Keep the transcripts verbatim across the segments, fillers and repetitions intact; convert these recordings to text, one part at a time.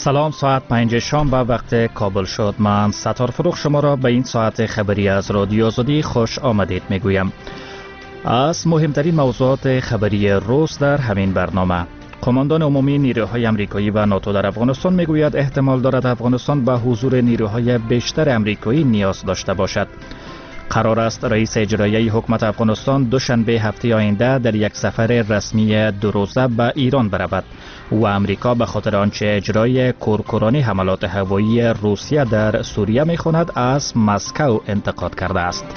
سلام، ساعت پنج شام و وقت کابل شد. من ستار فروخ شما را به این ساعت خبری از رادیو آزادی خوش آمدید میگویم. از مهمترین موضوعات خبری روز در همین برنامه: قماندان عمومی نیروهای امریکایی و ناتو در افغانستان میگوید احتمال دارد افغانستان به حضور نیروهای بیشتر امریکایی نیاز داشته باشد. قرار است رئیس اجرایی حکومت افغانستان دوشنبه هفته آینده در یک سفر رسمی دو روزه به ایران برود و امریکا به خاطر آنچه اجرای کورکورانه حملات هوایی روسیه در سوریه می‌خواند از مسکو انتقاد کرده است.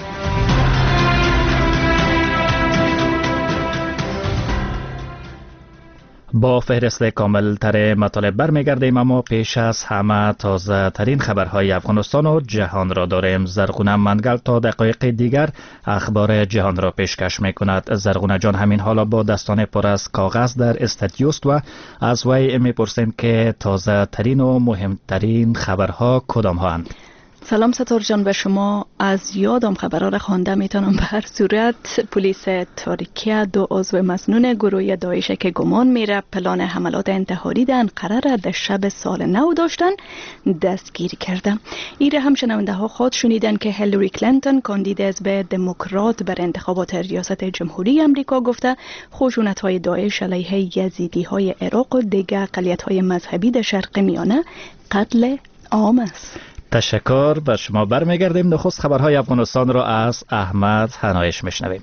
با فهرست کامل تر مطالب برمیگردیم، اما پیش از همه تازه ترین خبرهای افغانستان و جهان را داریم. زرغونه منگل تا دقایق دیگر اخبار جهان را پیشکش میکند. زرغونه جان، همین حالا با دستان پر از کاغذ در استودیوست و از وی میپرسیم که تازه ترین و مهمترین خبرها کدام ها اند؟ سلام ستار جان به شما. از یادم خبرها را خوانده میتونم. به هر صورت پلیس ترکیه دو عضو مسنون گروه داعش که گمان میره پلان حملات انتحاری در انقره را در شب سال نو داشتن دستگیر کرده. ایره هم شنونده ها خود شنیدن که هیلاری کلینتون کاندید حزب دموکرات بر انتخابات ریاست جمهوری امریکا گفته خشونت های داعش علیه یزیدی های عراق و دیگر اقلیت های مذهبی در شرق میانه قتل عام است. تشکر. به شما برمیگردیم. نخست خبرهای افغانستان را از احمد هنایش میشنویم.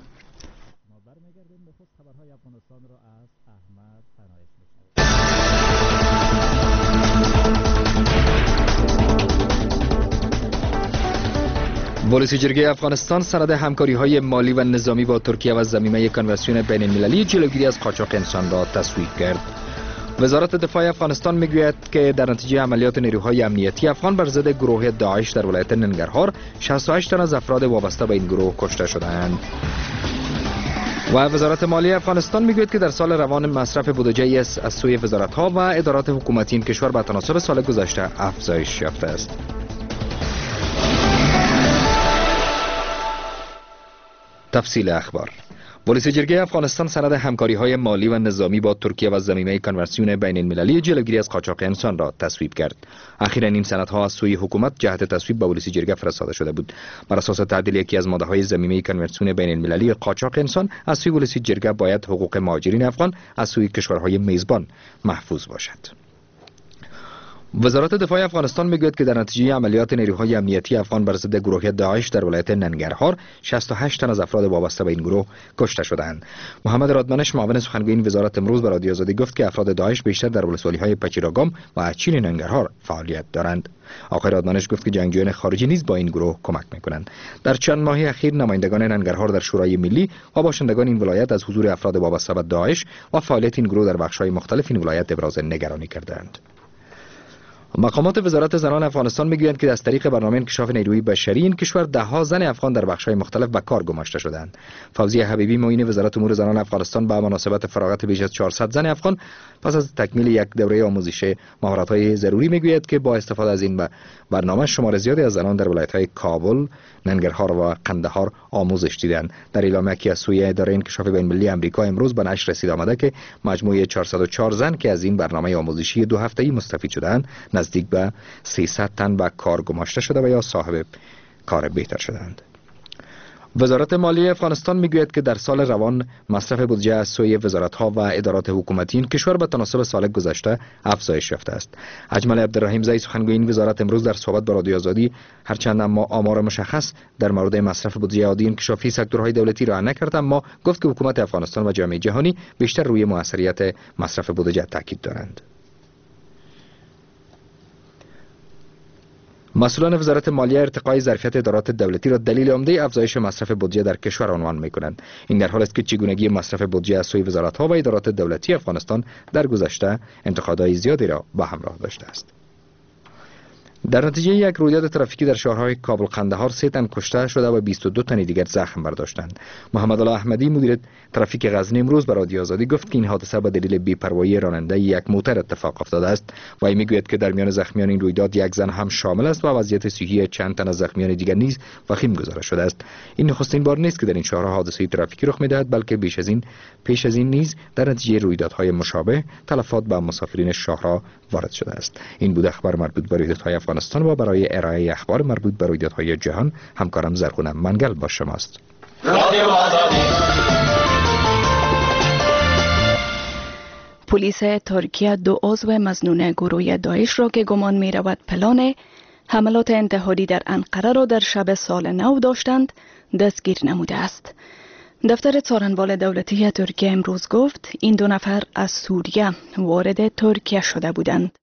پلیس جرگه افغانستان سند همکاری‌های مالی و نظامی با ترکیه و ضمیمه کنوانسیون بین‌المللی جلوگیری از قاچاق انسان را تصویب کرد. وزارت دفاع افغانستان میگوید که در نتیجه عملیات نیروهای امنیتی افغان بر ضد گروه داعش در ولایت ننگرهار شصت و هشت تن از افراد وابسته به این گروه کشته شدند. و وزارت مالیه افغانستان میگوید که در سال روان مصرف بودجه از سوی وزارت‌ها و ادارات حکومتی این کشور به تناسب سال گذشته افزایش یافته است. تفصیل اخبار: پلیس جرگه افغانستان سند همکاری‌های مالی و نظامی با ترکیه و ضمیمه کنوانسیون بین‌المللی جلوگیری از قاچاق انسان را تصویب کرد. اخیراً این سندها از سوی حکومت جهت تصویب به پلیس جرگه فرستاده شده بود. بر اساس تعدیل یکی از ماده‌های ضمیمه کنوانسیون بین‌المللی قاچاق انسان از سوی پلیس جرگه باید حقوق مهاجرین افغان از سوی کشورهای میزبان محفوظ باشد. وزارت دفاع افغانستان میگوید که در نتیجه عملیات نیروهای امنیتی افغان بر ضد گروه داعش در ولایت ننگرهار شصت و هشت تن از افراد وابسته به این گروه کشته شدند. محمد رادمنش معاون سخنگوی این وزارت امروز به رادیو آزادی گفت که افراد داعش بیشتر در ولسوالی‌های پچیراگام و اچین ننگرهار فعالیت دارند. آقای رادمنش گفت که جنگجویان خارجی نیز با این گروه کمک میکنند. در چند ماه اخیر نمایندگان ننگرهار در شورای ملی و باشندگان این ولایت از حضور افراد وابسته به داعش و فعالیت این گروه در بخش‌های مختلف این ولایت ابراز نگرانی کردند. مقامات وزارت زنان افغانستان میگویند که از طریق برنامه انکشاف نیروی بشری این کشور ده ها زن افغان در بخش‌های مختلف به کار گماشته شدند. فوزیه حبیبی معین وزارت امور زنان افغانستان به مناسبت فراغت بیش از چهارصد زن افغان پس از تکمیل یک دوره آموزشی مهارت‌های ضروری میگوید که با استفاده از این برنامه شمار زیادی از زنان در ولایت‌های کابل، ننگرهار و قندهار آموزش دیدند. در اعلامیه‌ای که از سوی اداره انکشاف بین‌المللی آمریکا امروز به نشر رسید آمده که مجموع چهارصد و چهار زن که از این برنامه آموزشی دو هفته‌ای مستفید شدند نزدیک به سیصد تن به کار گماشته شده و یا صاحب کار بهتر شدند. وزارت مالیه افغانستان میگوید که در سال روان مصرف بودجه از سوی وزارت‌ها و ادارات حکومتی این کشور به تناسب سال گذشته افزایش یافته است. اجمل عبدالرحیم زئی سخنگوی این وزارت امروز در صحبت با رادیو آزادی هرچند اما آمار مشخص در مورد مصرف بودجه عادی انکشافی سکتورهای دولتی را نکرد، اما گفت که حکومت افغانستان و جامعه جهانی بیشتر روی موثریت مصرف بودجه تاکید دارند. مسئولان وزارت مالیه ارتقای ظرفیت ادارات دولتی را دلیل عمده افزایش مصرف بودجه در کشور عنوان می‌کنند. این در حالی است که چگونگی مصرف بودجه از سوی وزارت‌ها و ادارات دولتی افغانستان در گذشته انتقادهای زیادی را به همراه داشته است. در نتیجه یک رویداد ترافیکی در شهرهای کابل قندهار سه تن کشته شده و بیست و دو تن دیگر زخم برداشتند. محمد الله احمدی مدیر ترافیک غزنی امروز به رادیو آزادی گفت که این حادثه به دلیل بی‌پروایی راننده یک موتر اتفاق افتاده است و میگوید که در میان زخمیان این رویداد یک زن هم شامل است و وضعیت صحی چند تن از زخمیان دیگر نیز وخیم گزارش شده است. این نخستین بار نیست که در این شهرها حادثه ترافیکی رخ می‌دهد، بلکه بیش از این پیش از این نیز در نتیجه رویدادهای مشابه تلفات به مسافرین شهرها وارد شده است. این بود اخبار مربوط به رویدادهای افغانستان و برای ارائه اخبار مربوط به رویدادهای جهان همکارم زرغونه منگل با شماست. پلیس ترکیه دو عضو مظنون گروه داعش را که گمان می رود پلان حملات انتحاری در انقره را در شب سال نو داشتند دستگیر نموده است. دفتر څارنوال دولتی ترکیه امروز گفت این دو نفر از سوریه وارد ترکیه شده بودند.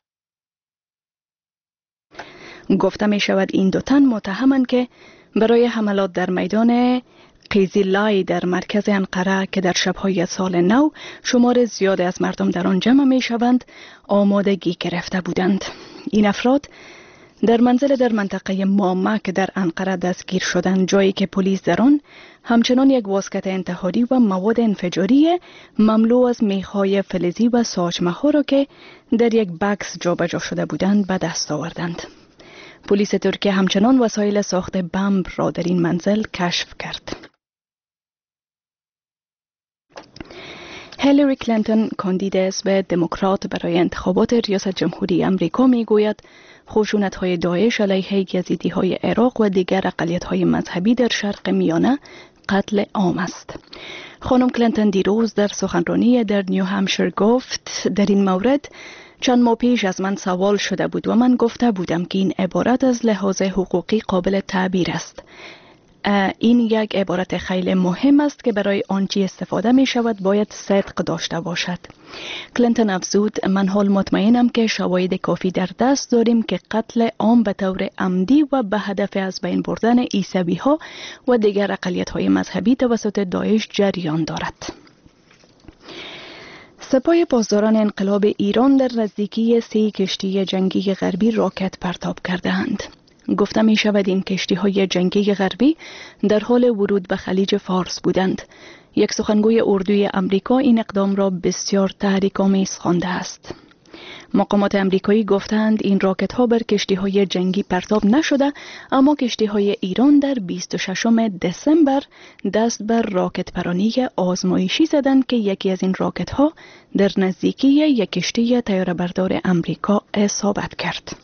گفته می شود این دو تن متهمند که برای حملات در میدان قیزیلای در مرکز انقره که در شبهای سال نو شمار زیادی از مردم در آن جمع می شوند آمادگی گرفته بودند. این افراد در منزل در منطقه مامک در انقره دستگیر شدند، جایی که پلیس در آن همچنان یک واسکت انتحاری و مواد انفجاری مملو از میخای فلزی و ساچمه ها را که در یک بکس جابجا شده بودند به دست آوردند. پلیس ترکیه همچنان وسایل ساخت بمب را در این منزل کشف کرد. هیلاری کلینتون کاندید حزب دموکرات برای انتخابات ریاست جمهوری امریکا میگوید خشونت‌های داعش علیه یزیدی‌های عراق و دیگر اقلیت‌های مذهبی در شرق میانه قتل عام است. خانم کلینتون دیروز در سخنرانی در نیو همشیر گفت در این مورد چند ماه پیش از من سوال شده بود و من گفته بودم که این عبارت از لحاظ حقوقی قابل تعبیر است. این یک عبارت خیلی مهم است که برای آنچه استفاده می شود باید صدق داشته باشد. کلینتون افزود من حال مطمئنم که شواهد کافی در دست داریم که قتل عام به طور عمدی و به هدف از بین بردن عیسوی ها و دیگر اقلیت های مذهبی توسط داعش جریان دارد. سپاه پاسداران انقلاب ایران در نزدیکی سه کشتی جنگی غربی راکت پرتاب کرده‌اند. گفته می شود این کشتی های جنگی غربی در حال ورود به خلیج فارس بودند. یک سخنگوی اردوی امریکا این اقدام را بسیار تحریک‌آمیز خوانده است. مقامات امریکایی گفتند این راکت ها بر کشتی های جنگی پرتاب نشده، اما کشتی های ایران در بیست و ششم دسامبر دست بر راکت پرانی آزمایشی زدند که یکی از این راکت ها در نزدیکی یک کشتی طیاره بردار امریکا اصابت کرد.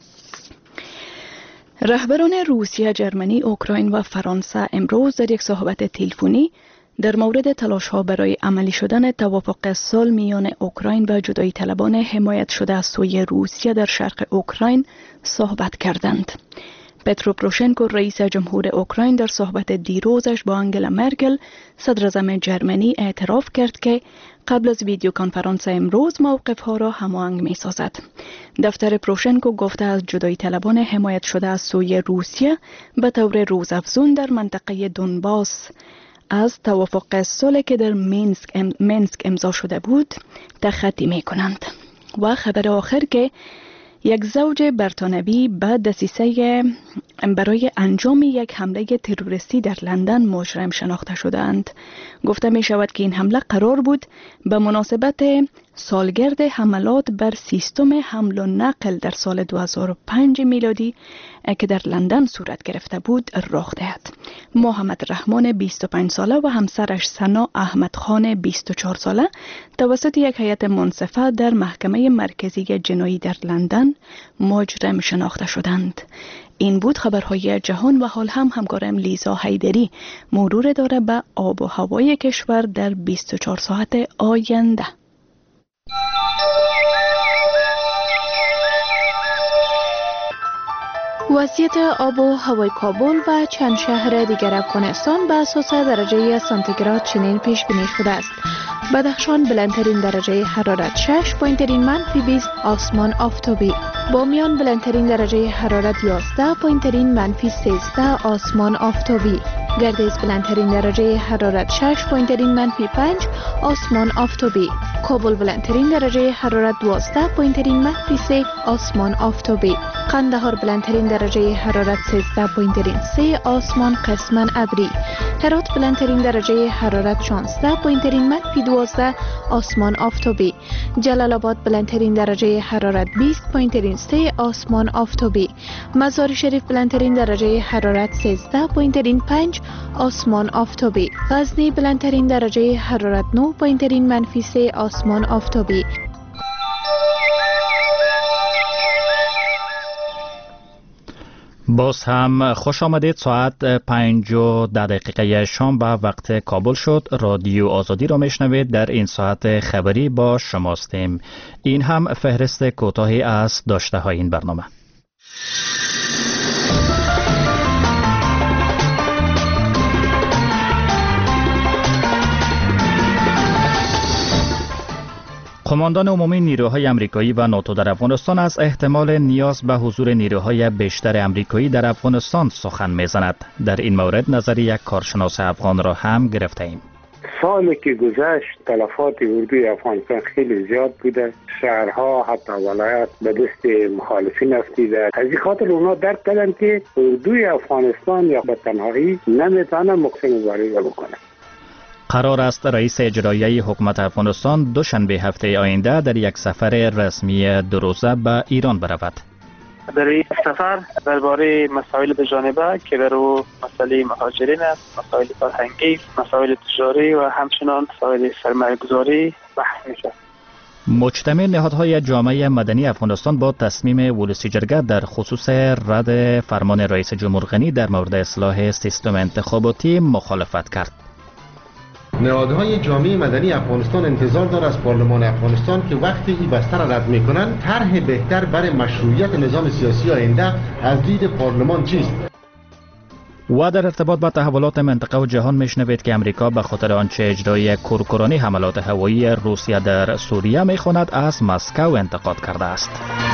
رهبران روسیه، جرمنی، اوکراین و فرانسه امروز در یک صحبت تلفنی در مورد تلاش‌ها برای عملی شدن توافق صلح میان اوکراین و جدایی طلبان حمایت شده از سوی روسیه در شرق اوکراین صحبت کردند. پترو پروشنکو رئیس جمهور اوکراین در صحبت دیروزش با انگلا مرکل صدر اعظم جرمنی اعتراف کرد که قبل از ویدیو کنفرانس امروز موقف‌ها را هماهنگ می‌سازد. دفتر پروشنکو گفته از جدایی طلبان حمایت شده از سوی روسیه به طور روزافزون در منطقه دونباس از توافق صلح که در مینسک, ام، مینسک امضا شده بود تخطی می‌کنند. و خبر آخر که یک زوج بریتانوی به دسیسه برای انجام یک حمله تروریستی در لندن مجرم شناخته شدند. گفته می شود که این حمله قرار بود به مناسبت سالگرد حملات بر سیستم حمل و نقل در سال دو هزار و پنج میلادی که در لندن صورت گرفته بود رخ دهد. محمد رحمان بیست و پنج ساله و همسرش سنا احمد خان بیست و چهار ساله توسط یک هیئت منصفه در محکمه مرکزی جنایی در لندن مجرم شناخته شدند. این بود خبرهای جهان و حال هم همکارم لیزا حیدری مرور داره به آب و هوای کشور در بیست و چهار ساعت آینده. وضعیت آب و هوای کابل و چند شهر دیگر افغانستان به اساس درجه سانتیگراد چنین پیش بینی شده است: بدخشان بلندترین درجه حرارت شش، پایینترین منفی بیست، آسمان آفتابی. بامیان بلندترین درجه حرارت یازده، پایینترین منفی سیزده، آسمان آفتابی. گردیز بلندترین درجه حرارت شش پایینترین منفی پنج، آسمان آفتابی. کابل بلندترین درجه حرارت دوازده پایینترین منفی سه، آسمان آفتابی. قندهار بلندترین درجه حرارت سیزده پایینترین سه، آسمان قسماً ابری. هرات بلندترین درجه حرارت شانزده پایینترین منفی دوازده، آسمان آفتابی. جلال آباد بلندترین درجه حرارت بیست پایینترین سه، آسمان آفتابی. مزار شریف بلندترین درجه حرارت سیزده پایینترین پنج، آسمان آفتابی. غزنی بلندترین درجه حرارت نه پایینترین منفی سه، آسمان آفتابی. باز هم خوش آمدید. ساعت پنج و ده دقیقه شام به وقت کابل شد. رادیو آزادی را میشنوید. در این ساعت خبری با شماستیم. این هم فهرست کوتاهی از داشته های این برنامه. قماندان عمومی نیروهای آمریکایی و ناتو در افغانستان از احتمال نیاز به حضور نیروهای بیشتر آمریکایی در افغانستان سخن میزند. در این مورد نظر یک کارشناس افغان را هم گرفته ایم. سالی که گذشت تلفات اردوی افغانستان خیلی زیاد بوده. شهرها حتی ولایت به دست مخالفین افتیده. از این خاطر اونا درک کردن که اردوی افغانستان یا به تنهایی نمیتونه مقصد مبارزه بکنه. قرار است رئیس اجرایی حکومت افغانستان دوشنبه هفته آینده در یک سفر رسمی دو روزه به ایران برود. در این سفر درباره مسائل دو جانبه که در او مسئله مهاجرین است، مسائل فرهنگی، مسائل تجاری و همچنان مسائل سرمایه‌گذاری بحث می‌شود. مجتمع نهادهای جامعه مدنی افغانستان با تصمیم ولسی جرگه در خصوص رد فرمان رئیس جمهور غنی در مورد اصلاح سیستم انتخاباتی مخالفت کرد. نهادهای جامعه مدنی افغانستان انتظار دارد از پارلمان افغانستان که وقتی این بستر را رد میکنند طرح بهتر برای مشروعیت نظام سیاسی آینده از دید پارلمان چیست؟ و در ارتباط با تحولات منطقه و جهان میشنوید که امریکا به خاطر آنچه اجرای کورکورانه حملات هوایی روسیه در سوریه میخواند از مسکو انتقاد کرده است.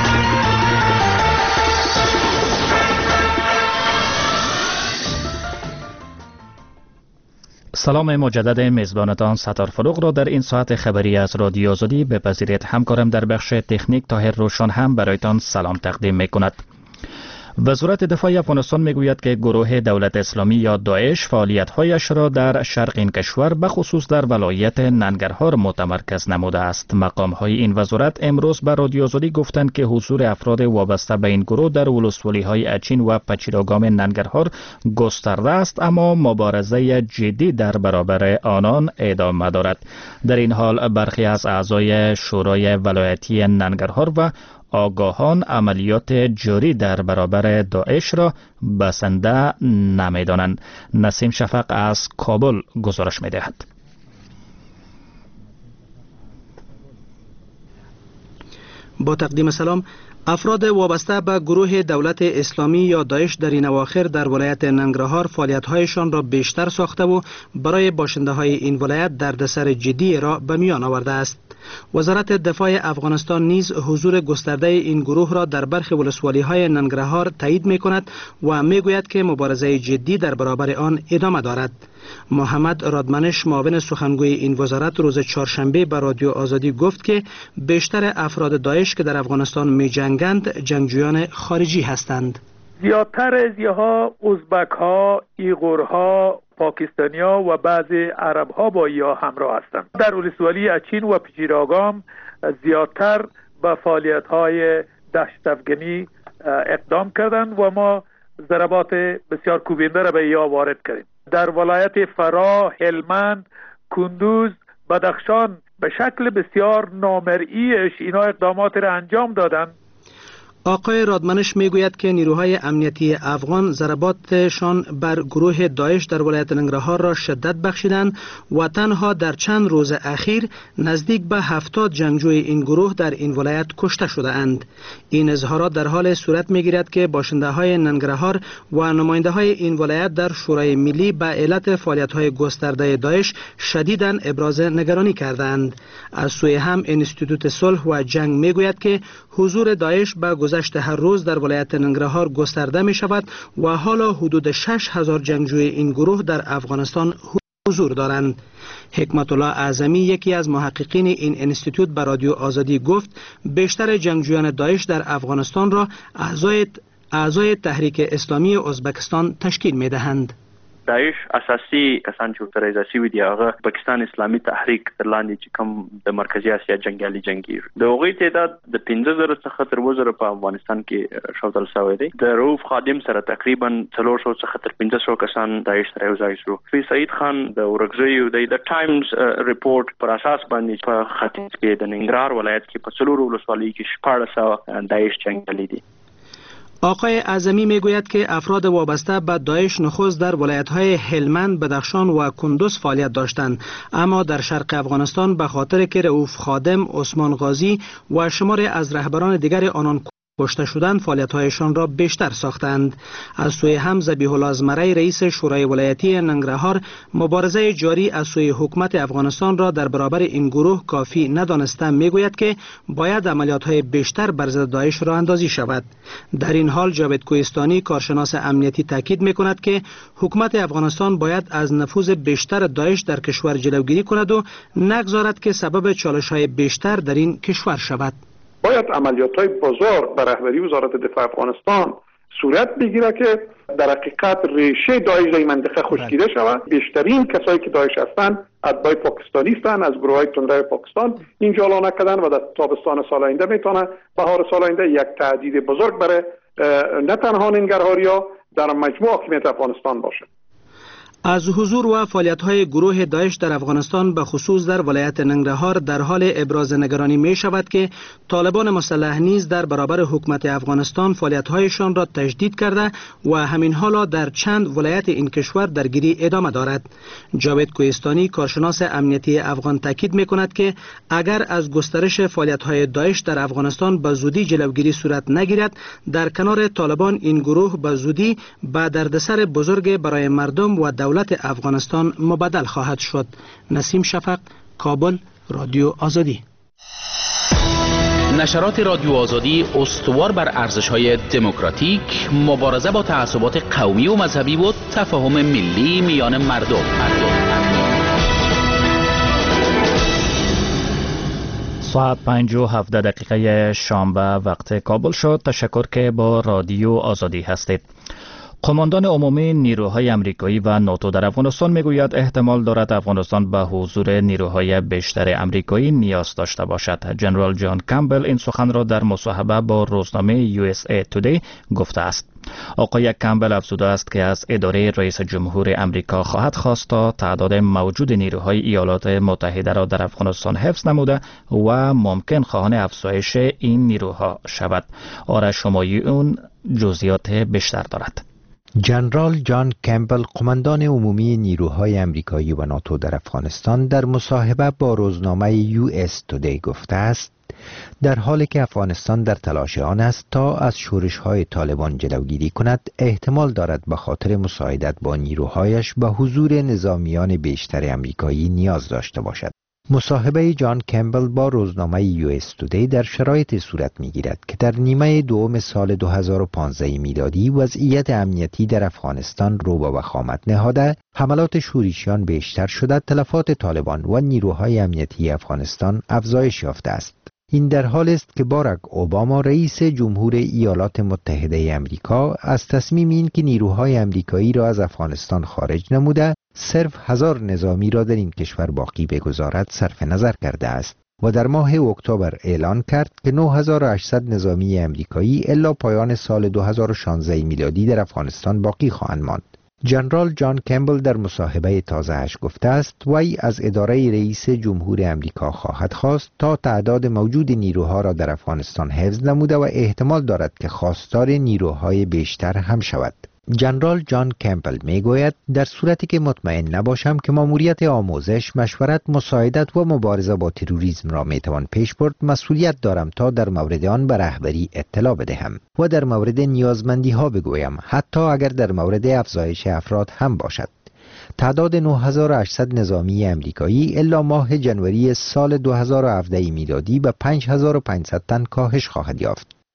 سلام مجدد میزبانتان ستار فروغ را در این ساعت خبری از رادیو آزادی بپذیرید. همکارم در بخش تکنیک طاهر روشن هم برایتان سلام تقدیم میکند. وزارت دفاع افغانستان میگوید که گروه دولت اسلامی یا داعش فعالیت‌هایش را در شرق این کشور به خصوص در ولایت ننگرهار متمرکز نموده است. مقام‌های این وزارت امروز به رادیو آزادی گفتند که حضور افراد وابسته به این گروه در ولسوالی‌های اچین و پچیراگام ننگرهار گسترده است، اما مبارزه جدی در برابر آنان ادامه دارد. در این حال برخی از اعضای شورای ولایتی ننگرهار و آگاهان عملیات جاری در برابر داعش را بسنده نمی‌دانند. نسیم شفق از کابل گزارش می‌دهد. با تقدیم سلام. افراد وابسته به گروه دولت اسلامی یا داعش در این اواخر در ولایت ننگرهار فعالیت‌هایشان را بیشتر ساخته و برای باشنده‌های این ولایت دردسر جدی را به میان آورده است. وزارت دفاع افغانستان نیز حضور گسترده این گروه را در برخی ولسوالی‌های ننگرهار تایید می‌کند و می‌گوید که مبارزه جدی در برابر آن ادامه دارد. محمد رادمنش معاون سخنگوی این وزارت روز چهارشنبه به رادیو آزادی گفت که بیشتر افراد داعش که در افغانستان می‌جنگند جنگجویان خارجی هستند. زیادتر از اینها ازبک‌ها، ایغورها، پاکستانی‌ها و بعضی عرب‌ها با یا همراه هستند. در ولسوالی اچین و پچیراگام زیادتر به فعالیت‌های دشت افغانی اقدام کردند و ما ضربات بسیار کوبنده را به یا وارد کردیم. در ولایت فرا، هلمند، کندوز، بدخشان به شکل بسیار نامرئیش اینا اقدامات را انجام دادند. آقای رادمنش میگوید که نیروهای امنیتی افغان ضرباتشان بر گروه داعش در ولایت ننگرهار را شدت بخشیدند و تنها در چند روز اخیر نزدیک به هفتاد جنگجوی این گروه در این ولایت کشته شده اند. این اظهارات در حال صورت میگیرد که باشنده های ننگرهار و نماینده های این ولایت در شورای ملی به علت فعالیت های گسترده داعش شدیداً ابراز نگرانی کردند. از سوی هم انستیتوت صلح و جنگ میگوید که حضور داعش به گذشت گذشت هر روز در ولایت ننگرهار گسترده می شود و حالا حدود شش هزار جنگجوی این گروه در افغانستان حضور دارند. حکمت الله اعظمی یکی از محققین این انستیتوت به رادیو آزادی گفت بیشتر جنگجویان داعش در افغانستان را اعضای اعضای تحریک اسلامی ازبکستان تشکیل می دهند. داعش اساسي کسان چې ورته وي دي هغه پاکستان اسلامي تحریک تر لاندې چې کوم د مرکزی اسیا جنگیالي جنگي د هغوی تعداد د پنځه زره څخه تر اووه زره په افغانستان کې ښودل شوی دی. د رؤوف خادم سره تقریبا څلور سوه څخه تر پنځه سوه کسان داعش سره یو ځای شو. فی سعید خان د ورکزیو د ټایمز ریپورت پر اساس باندې په ختیځ کې د ننګرهار ولایت کې په څلورو ولسوالیو کې شپاړس سوه داعش جنگیالي دي. آقای اعظمی میگوید که افراد وابسته به داعش نخست در ولایت‌های هلمند، بدخشان و کندوز فعالیت داشتند، اما در شرق افغانستان به خاطر که رؤوف خادم، عثمان غازی و شماری از رهبران دیگر آنان کشته شدند فعالیت‌هایشان را بیشتر ساختند. از سوی هم ذبیح الله ازمری رئیس شورای ولایتی ننگرهار مبارزه جاری از سوی حکومت افغانستان را در برابر این گروه کافی ندانسته میگوید که باید عملیات‌های بیشتر بر ضد داعش راه اندازی شود. در این حال جاوید کوهستانی کارشناس امنیتی تاکید میکند که حکومت افغانستان باید از نفوذ بیشتر داعش در کشور جلوگیری کند و نگذارد که سبب چالش‌های بیشتر در این کشور شود. باید عملیات‌های بزرگ به رهبری وزارت دفاع افغانستان صورت بگیره که در حقیقت ریشه داعش در این منطقه خشکیده شود. بیشترین کسایی که داعش هستند اتباع پاکستانی هستند، از گروه‌های تندرو پاکستان اینجا اعلام کردن و در تابستان سال آینده میتونه بهار سال آینده یک تهدید بزرگ برای نه تنها ننگرهاریا در مجموع حاکمیت افغانستان باشه. از حضور و فعالیت‌های گروه داعش در افغانستان به خصوص در ولایت ننگرهار در حال ابراز نگرانی می شود که طالبان مسلح نیز در برابر حکومت افغانستان فعالیت‌هایشان را تجدید کرده و همین حالا در چند ولایت این کشور درگیری ادامه دارد. جاوید کوهستانی کارشناس امنیتی افغان تاکید می‌کند که اگر از گسترش فعالیت‌های داعش در افغانستان به زودی جلوگیری صورت نگیرد، در کنار طالبان این گروه به زودی به دردسر بزرگ برای مردم و دولت افغانستان مبدل خواهد شد. نسیم شفق، کابل، رادیو آزادی. نشرات رادیو آزادی استوار بر ارزش‌های دموکراتیک، مبارزه با تعصبات قومی و مذهبی و تفاهم ملی میان مردم. ساعت پنج و هفده دقیقه شنبه وقت کابل شد. تشکر که با رادیو آزادی هستید. قماندان عمومی نیروهای امریکایی و ناتو در افغانستان میگوید احتمال دارد افغانستان به حضور نیروهای بیشتر امریکایی نیاز داشته باشد. جنرال جان کمبل این سخن را در مصاحبه با روزنامه یو اس ای تودی گفته است. آقای کمبل افزوده است که از اداره رئیس جمهور امریکا خواهد خواست تا تعداد موجود نیروهای ایالات متحده را در افغانستان حفظ نموده و ممکن خواهان افزایش این نیروها شود. آرش همایون جزئیات بیشتر دارد. جنرال جان کمبل قماندان عمومی نیروهای امریکایی و ناتو در افغانستان در مصاحبه با روزنامه یو اس تودی گفته است در حالی که افغانستان در تلاش آن است تا از شورش‌های طالبان جلوگیری کند، احتمال دارد به خاطر مساعدت با نیروهایش به حضور نظامیان بیشتر امریکایی نیاز داشته باشد. مصاحبه جان کمبل با روزنامه یو اس تودی در شرایط صورت می‌گیرد که در نیمه دوم سال دو هزار و پانزده میلادی وضعیت امنیتی در افغانستان رو به وخامت نهاده، حملات شورشیان بیشتر شده، تلفات طالبان و نیروهای امنیتی افغانستان افزایش یافته است. این در حال است که باراک اوباما رئیس جمهور ایالات متحده امریکا از تصمیم این که نیروهای امریکایی را از افغانستان خارج نموده صرف هزار نظامی را در این کشور باقی بگذارد صرف نظر کرده است و در ماه اکتبر اعلان کرد که نه هزار و هشتصد نظامی امریکایی الی پایان سال دو هزار و شانزده میلادی در افغانستان باقی خواهند ماند. جنرال جان کمبل در مصاحبه تازه‌اش گفته است وی از اداره رئیس جمهور امریکا خواهد خواست تا تعداد موجود نیروها را در افغانستان حفظ نموده و احتمال دارد که خواستار نیروهای بیشتر هم شود. جنرال جان کمبل میگوید در صورتی که مطمئن نباشم که ماموریت آموزش، مشورت، مساعدت و مبارزه با تروریسم را میتوان پیش برد، مسئولیت دارم تا در مورد آن به رهبری اطلاع بدهم و در مورد نیازمندی ها بگویم، حتی اگر در مورد افزایش افراد هم باشد. تعداد نه هزار و هشتصد نظامی امریکایی الی ماه جنوری سال دو هزار و هفده میلادی به پنج هزار و پانصد تن کاهش خواهد یافت.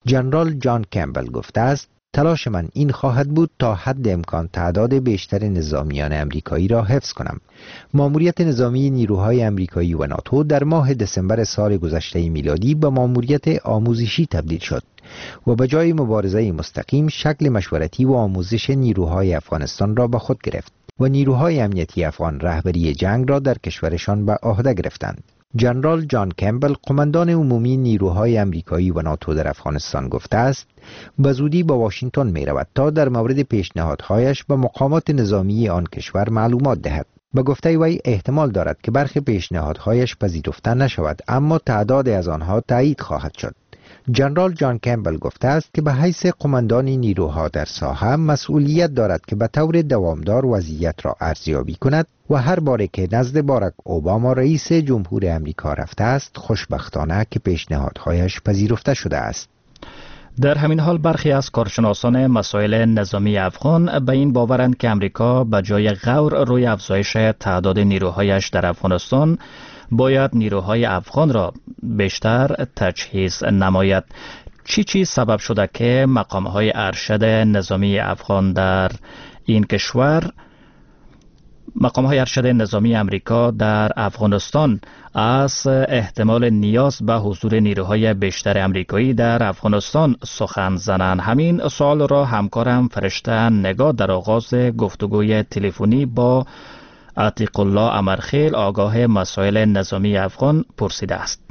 جنرال جان کمبل گفته است تلاش من این خواهد بود تا حد امکان تعداد بیشتر نظامیان امریکایی را حفظ کنم. ماموریت نظامی نیروهای امریکایی و ناتو در ماه دسامبر سال گذشته میلادی به ماموریت آموزشی تبدیل شد و به جای مبارزه مستقیم شکل مشورتی و آموزش نیروهای افغانستان را به خود گرفت و نیروهای امنیتی افغان رهبری جنگ را در کشورشان به عهده گرفتند. جنرال جان کمبل قماندان عمومی نیروهای امریکایی و ناتو در افغانستان گفته است به زودی به واشنگتن می رود تا در مورد پیشنهادهایش به مقامات نظامی آن کشور معلومات دهد. به گفته وی احتمال دارد که برخی پیشنهادهایش پذیرفته نشود اما تعداد از آنها تایید خواهد شد. جنرال جان کمبل گفته است که به حیث قماندان نیروها در ساحه مسئولیت دارد که به طور دوامدار وضعیت را ارزیابی کند و هر باره که نزد باراک اوباما رئیس جمهور امریکا رفته است خوشبختانه که پیشنهادهایش پذیرفته شده است. در همین حال برخی از کارشناسان مسائل نظامی افغان به این باورند که امریکا به جای غور روی افزایش تعداد نیروهایش در افغانستان باید نیروهای افغان را بیشتر تجهیز نماید. چی چی سبب شده که مقامهای ارشد نظامی افغان در این کشور مقامهای ارشد نظامی امریکا در افغانستان از احتمال نیاز به حضور نیروهای بیشتر امریکایی در افغانستان سخن زنند؟ همین سوال را همکارم فرشته نگاه در آغاز گفتگوی تلفنی با عتیق الله امرخیل آگاه مسائل نظامی افغان پرسیده است.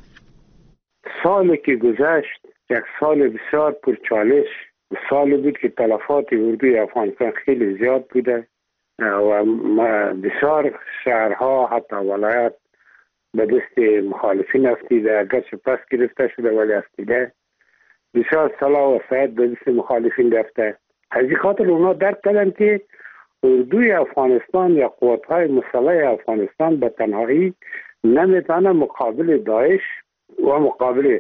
سالی که گذشت یک سال بسیار پرچالش سالی بود که تلفات اردوی افغانستان خیلی زیاد بوده و بسیار شهرها حتی ولایت به دست مخالفین افتیده، اگرچه پس گرفته شده ولی افتیده. بسیار سلاح و سعید به دست مخالفین رفته. از این خاطر اونا درک کردن که اردوی افغانستان یا قوت‌های مسلح افغانستان به تنهایی نمیتونه مقابل داعش و مقابل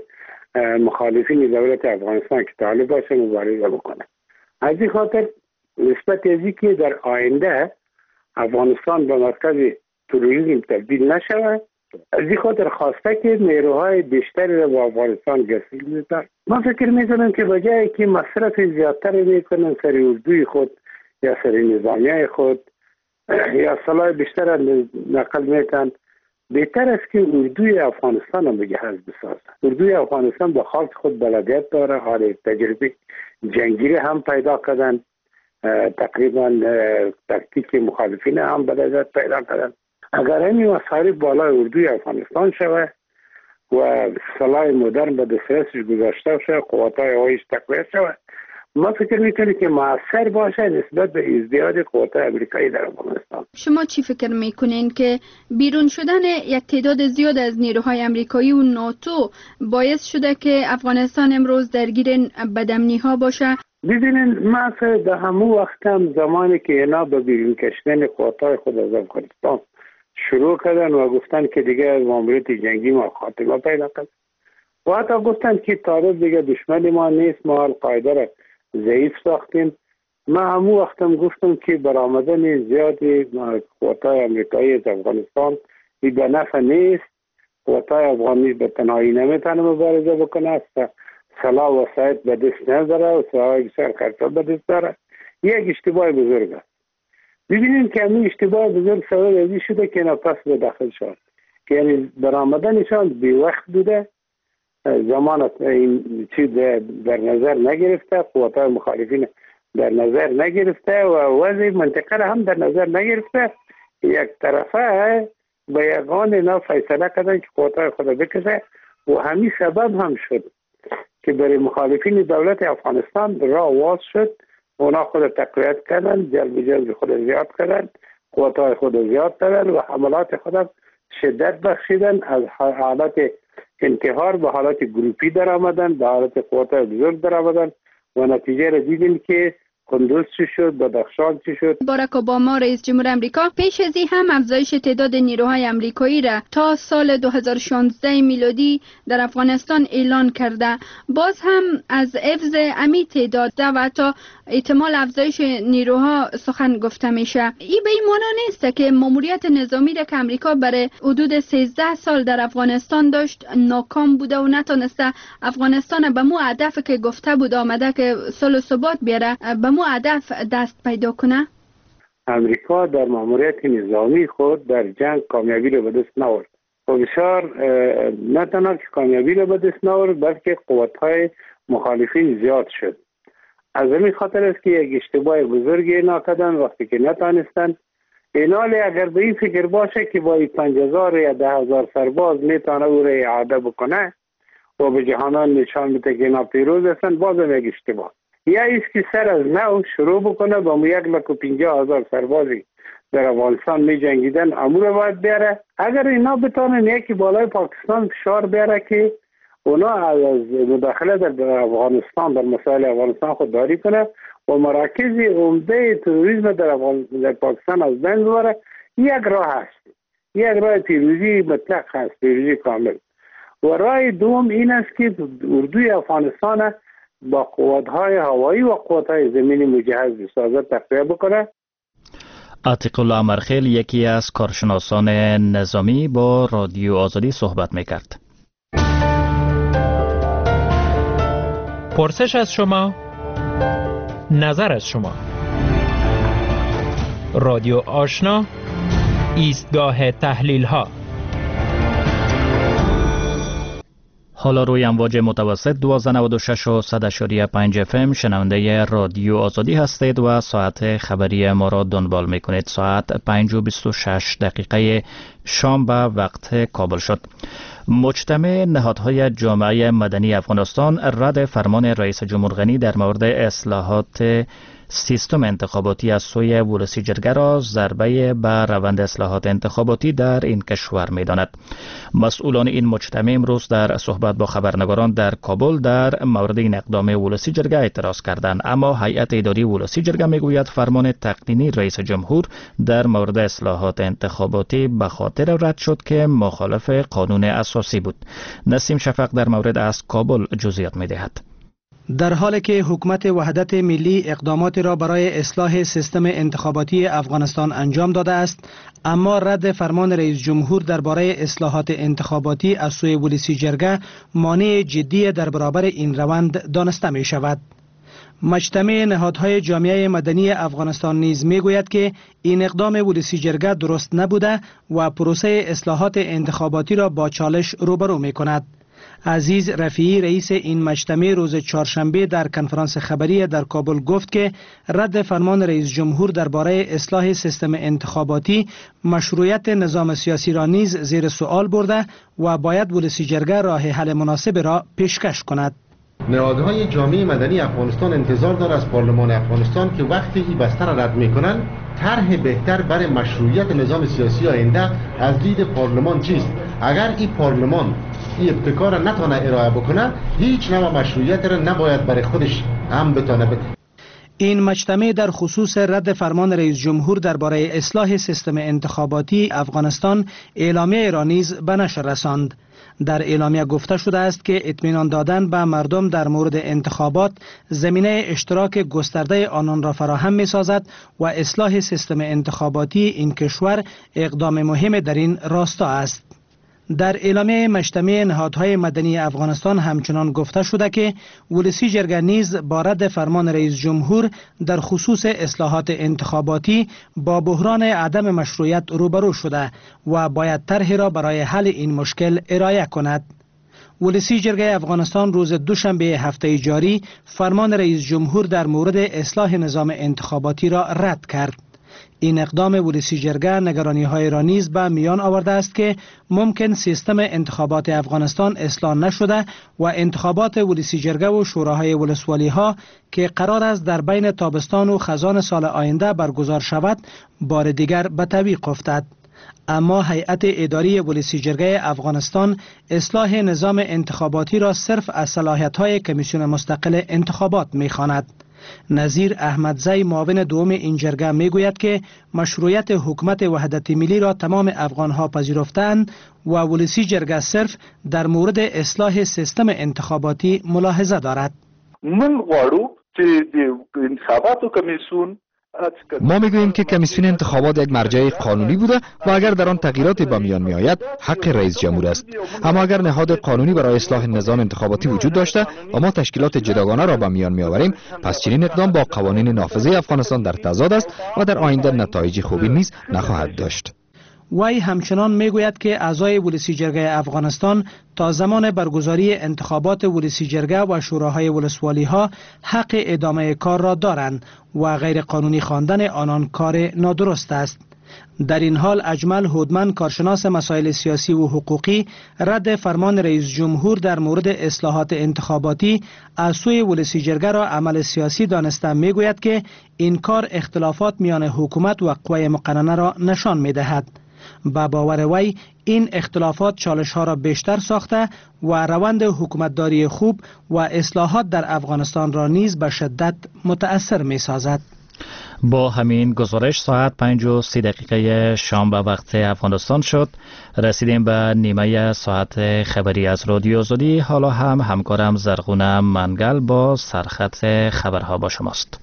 مخالفین دولت افغانستان که طالب باشه مبارزه بکنه. از این خاطر نسبت از که در آینده افغانستان به مرکز تروریسم تبدیل نشود، از این خاطر خواسته که نیروهای بیشتری را به افغانستان گسیل می‌کنند. من فکر می‌کنم که بجای که مصرف زیادتر میکنن سر اردوی خود یا سر نظامیه خود یا سلاح بیشتر نقل میکنن، بهتر است که اردوی افغانستان هم بجهز بسازن. اردوی افغانستان به خاک خود بلدیت داره، حال تجربه جنگی هم پیدا کردن، تقریبا تکتیک مخالفین هم بلدیت پیدا کردن. اگر همین وسایل بالای اردوی افغانستان شود و سلاح مدرن به دسترسش گذاشته شود، قوت‌های هواییش تقویت شود، ما فکر میکنیم که موثر باشه نسبت به ازدیاد قوت‌های امریکایی در افغانستان. شما چی فکر میکنین که بیرون شدن یک تعداد زیاد از نیروهای امریکایی و ناتو باعث شده که افغانستان امروز درگیر بدامنی‌ها باشه؟ ببینین ما در همون وقت هم زمانی که اینا به بیرون کشیدن قوت‌های خود از افغانستان شروع کردن و گفتن که دیگه ماموریت جنگی ما خاتمه پیدا کرد و حتی گفتن که طالب دیگه دشمن ما نیست، ما القاعده را ضعیف ساختیم. ما همون وقت هم گفتم که برآمدن زیادی قوت‌های امریکایی از افغانستان این به نفع نیست. قوت‌های افغانی به تنهایی نمیتونه مبارزه بکنه، سلاح و سعید به دست نداره و سلاح بسیار خرطه به دست داره. یک اشتباه بزرگ است. ببینیم که همین اشتباه بزرگ سبب ازی شده که اینا پس به داخل شد که یعنی برآمدنشان بی وقت بوده، زمان این چیز در نظر نگرفته، قوت‌های مخالفین در نظر نگرفته و وضع منطقه را هم در نظر نگرفته. یک طرفه به یگان اینا فیصله کردن که قوت‌های خود بکشه و همین سبب هم شد که برای مخالفین دولت افغانستان راه واز شد. اونا خود تقویت کردن، جلب جلب خود زیاد کردن، قوت‌های خود زیاد کردن و حملات خود شدت بخشیدن، از حالت انتحار به حالت گروپی در آمدن، به حالت قوت‌های بزرگ در آمدن و نتیجه را دیدیم که کندوز چی شد، بدخشان چی شد. باراک اوباما رئیس جمهور امریکا پیش از این هم افزایش تعداد نیروهای امریکایی را تا سال دو هزار و شانزده میلادی در افغانستان اعلان کرده. باز هم از حفظ امی تعداد و حتی احتمال افزایش نیروها سخن گفته میشه. این به این معنی نیست که ماموریت نظامی را که امریکا برای حدود سیزده سال در افغانستان داشت ناکام بوده و نتونسته افغانستان به مو هدف که گفته بود آمده که صلح و ثبات بیاره به مو هدف دست پیدا کنه. امریکا در ماموریت نظامی خود در جنگ کامیابی را به دست نآورد و بسیار نه تنها که کامیابی را به دست نآورد بلکه قوت‌های مخالفین زیاد شد. از همین خاطر است که یک اشتباه بزرگی اینا کردن وقتی که نتانستن. اینا اگر به این فکر باشه که با پنج هزار یا ده هزار سرباز میتونه او را اعاده بکنه و به جهانان نشان بده که اینا پیروز هستن، بازم یک اشتباه. یا ایست که سر از نو شروع بکنه با مو یک لک و پینجاه هزار سربازی در افغانستان می جنگیدن امور باید بیاره. اگر اینا بتانن یکی بالای پاکستان فشار بیاره که اونا از مداخله در افغانستان در مسائل افغانستان خودداری کنه و مراکز عمده تروریسم در, در پاکستان از بین ببره، یک راه هست، یک راه پیروزی مطلق هست، پیروزی کامل. و راه دوم این است که اردوی افغانستان با قوت‌های هوایی و قوت‌های زمینی مجهز بسازد، تقویه بکنه. عتیق الله امرخیل یکی از کارشناسان نظامی با رادیو آزادی صحبت می‌کرد. پرسش از شما، نظر از شما. رادیو آشنا، ایستگاه تحلیل ها. حالا روی امواج متوسط دویست و نود و شش و صد و پنج اف ام شنونده رادیو آزادی هستید و ساعت خبری ما را دنبال میکنید. ساعت پنج و بیست و شش دقیقه شام به وقت کابل شد. مجتمع نهادهای جامعه مدنی افغانستان رد فرمان رئیس جمهور غنی در مورد اصلاحات سیستم انتخاباتی از سوی ولسی جرگه را ضربه به روند اصلاحات انتخاباتی در این کشور می‌داند. مسئولان این مجتمع امروز در صحبت با خبرنگاران در کابل در مورد این اقدام ولسی جرگه اعتراض کردند، اما هیئت اداری ولسی جرگه میگوید فرمان تقنینی رئیس جمهور در مورد اصلاحات انتخاباتی به خاطر رد شد که مخالف قانون اساسی بود. نسیم شفق در مورد از کابل جزئیات می‌دهد. در حالی که حکومت وحدت ملی اقدامات را برای اصلاح سیستم انتخاباتی افغانستان انجام داده است، اما رد فرمان رئیس جمهور درباره اصلاحات انتخاباتی از سوی ولسی جرگه مانع جدی در برابر این روند دانسته می شود. مجتمع نهادهای جامعه مدنی افغانستان نیز می گوید که این اقدام ولسی جرگه درست نبوده و پروسه اصلاحات انتخاباتی را با چالش روبرو می کند. عزیز رفیعی رئیس این مجتمع روز چهارشنبه در کنفرانس خبری در کابل گفت که رد فرمان رئیس جمهور درباره اصلاح سیستم انتخاباتی مشروعیت نظام سیاسی را نیز زیر سوال برده و باید ولسی جرگه راه حل مناسب را پیشکش کند. نهادهای جامعه مدنی افغانستان انتظار دارد از پارلمان افغانستان که وقتی این بسته را رد میکنند طرح بهتر برای مشروعیت نظام سیاسی آینده از دید پارلمان چیست. اگر این پارلمان این ابتکار را نتانه ارائه بکنه، هیچ نوع مشروعیت را نباید برای خودش هم بتانه بده. این مجتمع در خصوص رد فرمان رئیس جمهور درباره اصلاح سیستم انتخاباتی افغانستان اعلامیه را نیز به نشر رساند. در اعلامیه گفته شده است که اطمینان دادن به مردم در مورد انتخابات زمینه اشتراک گسترده آنان را فراهم می سازد و اصلاح سیستم انتخاباتی این کشور اقدام مهم در این راستا است. در اعلامیه مجتمع نهادهای مدنی افغانستان همچنان گفته شده که ولسی جرگه نیز با رد فرمان رئیس جمهور در خصوص اصلاحات انتخاباتی با بحران عدم مشروعیت روبرو شده و باید طرحی را برای حل این مشکل ارائه کند. ولسی جرگه افغانستان روز دوشنبه هفته جاری فرمان رئیس جمهور در مورد اصلاح نظام انتخاباتی را رد کرد. این اقدام ولسی جرگه نگرانی های را نیز به میان آورده است که ممکن سیستم انتخابات افغانستان اصلاح نشده و انتخابات ولسی جرگه و شوراهای ولسوالی ها که قرار است در بین تابستان و خزان سال آینده برگزار شود بار دیگر به تعویق افتد. اما هیئت اداری ولسی جرگه افغانستان اصلاح نظام انتخاباتی را صرف از صلاحیت‌های کمیسیون مستقل انتخابات می‌خواند. نظیر احمدزی معاون دوم این جرگه می گوید که مشروعیت حکومت وحدت ملی را تمام افغانها پذیرفتند و ولسی جرگه صرف در مورد اصلاح سیستم انتخاباتی ملاحظه دارد. من غواړو چې د انتخاباتو کمیسیون ما میگوییم که کمیسیون انتخابات یک مرجع قانونی بوده و اگر در آن تغییراتی به میان می آید حق رئیس جمهور است. اما اگر نهاد قانونی برای اصلاح نظام انتخاباتی وجود داشته و ما تشکیلات جداگانه را به میان می آوریم، پس چنین اقدام با قوانین نافذه افغانستان در تضاد است و در آینده نتایج خوبی نیز نخواهد داشت. وی همچنان میگوید که اعضای ولسی جرگه افغانستان تا زمان برگزاری انتخابات ولسی جرگه و شوراهای ولسوالی ها حق ادامه کار را دارند و غیر قانونی خواندن آنان کار نادرست است. در این حال اجمل هودمن، کارشناس مسائل سیاسی و حقوقی، رد فرمان رئیس جمهور در مورد اصلاحات انتخاباتی از سوی ولسی جرگه را عمل سیاسی دانسته میگوید که این کار اختلافات میان حکومت و قوه مقننه را نشان میدهد. با باور وی این اختلافات چالش ها را بیشتر ساخته و روند حکومتداری خوب و اصلاحات در افغانستان را نیز به شدت متأثر می سازد. با همین گزارش ساعت پنج و سی دقیقه شام به وقت افغانستان شد. رسیدیم به نیمه ساعت خبری از رادیو آزادی. حالا هم همکارم زرغونه منگل با سرخط خبرها با شماست.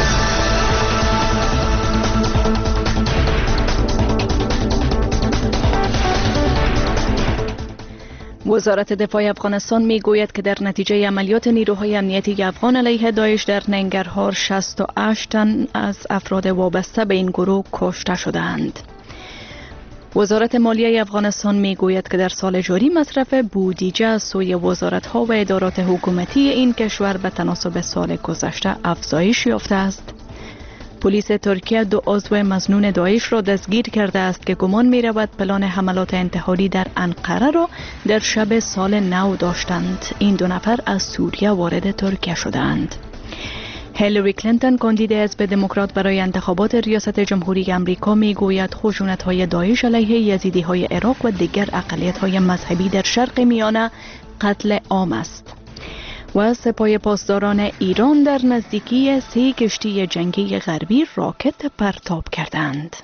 وزارت دفاع افغانستان می گوید که در نتیجه عملیات نیروهای امنیتی افغان علیه داعش در ننگرهار شصت و هشت تن از افراد وابسته به این گروه کشته شدند. وزارت مالیه افغانستان می گوید که در سال جاری مصرف بودجه از سوی وزارت‌ها و ادارات حکومتی این کشور به تناسب سال گذشته افزایش یافته است. پلیس ترکیه دو عضو مظنون داعش را دستگیر کرده است که گمان می رود پلان حملات انتحاری در انقره را در شب سال نو داشتند. این دو نفر از سوریه وارد ترکیه شدند. هیلاری کلینتون کاندید حزب دموکرات برای انتخابات ریاست جمهوری آمریکا می گوید خشونت‌های داعش علیه یزیدی‌های عراق و دیگر اقلیت‌های مذهبی در شرق میانه قتل عام است. و سپاه پاسداران ایران در نزدیکی سه کشتی جنگی غربی راکت پرتاب کردند.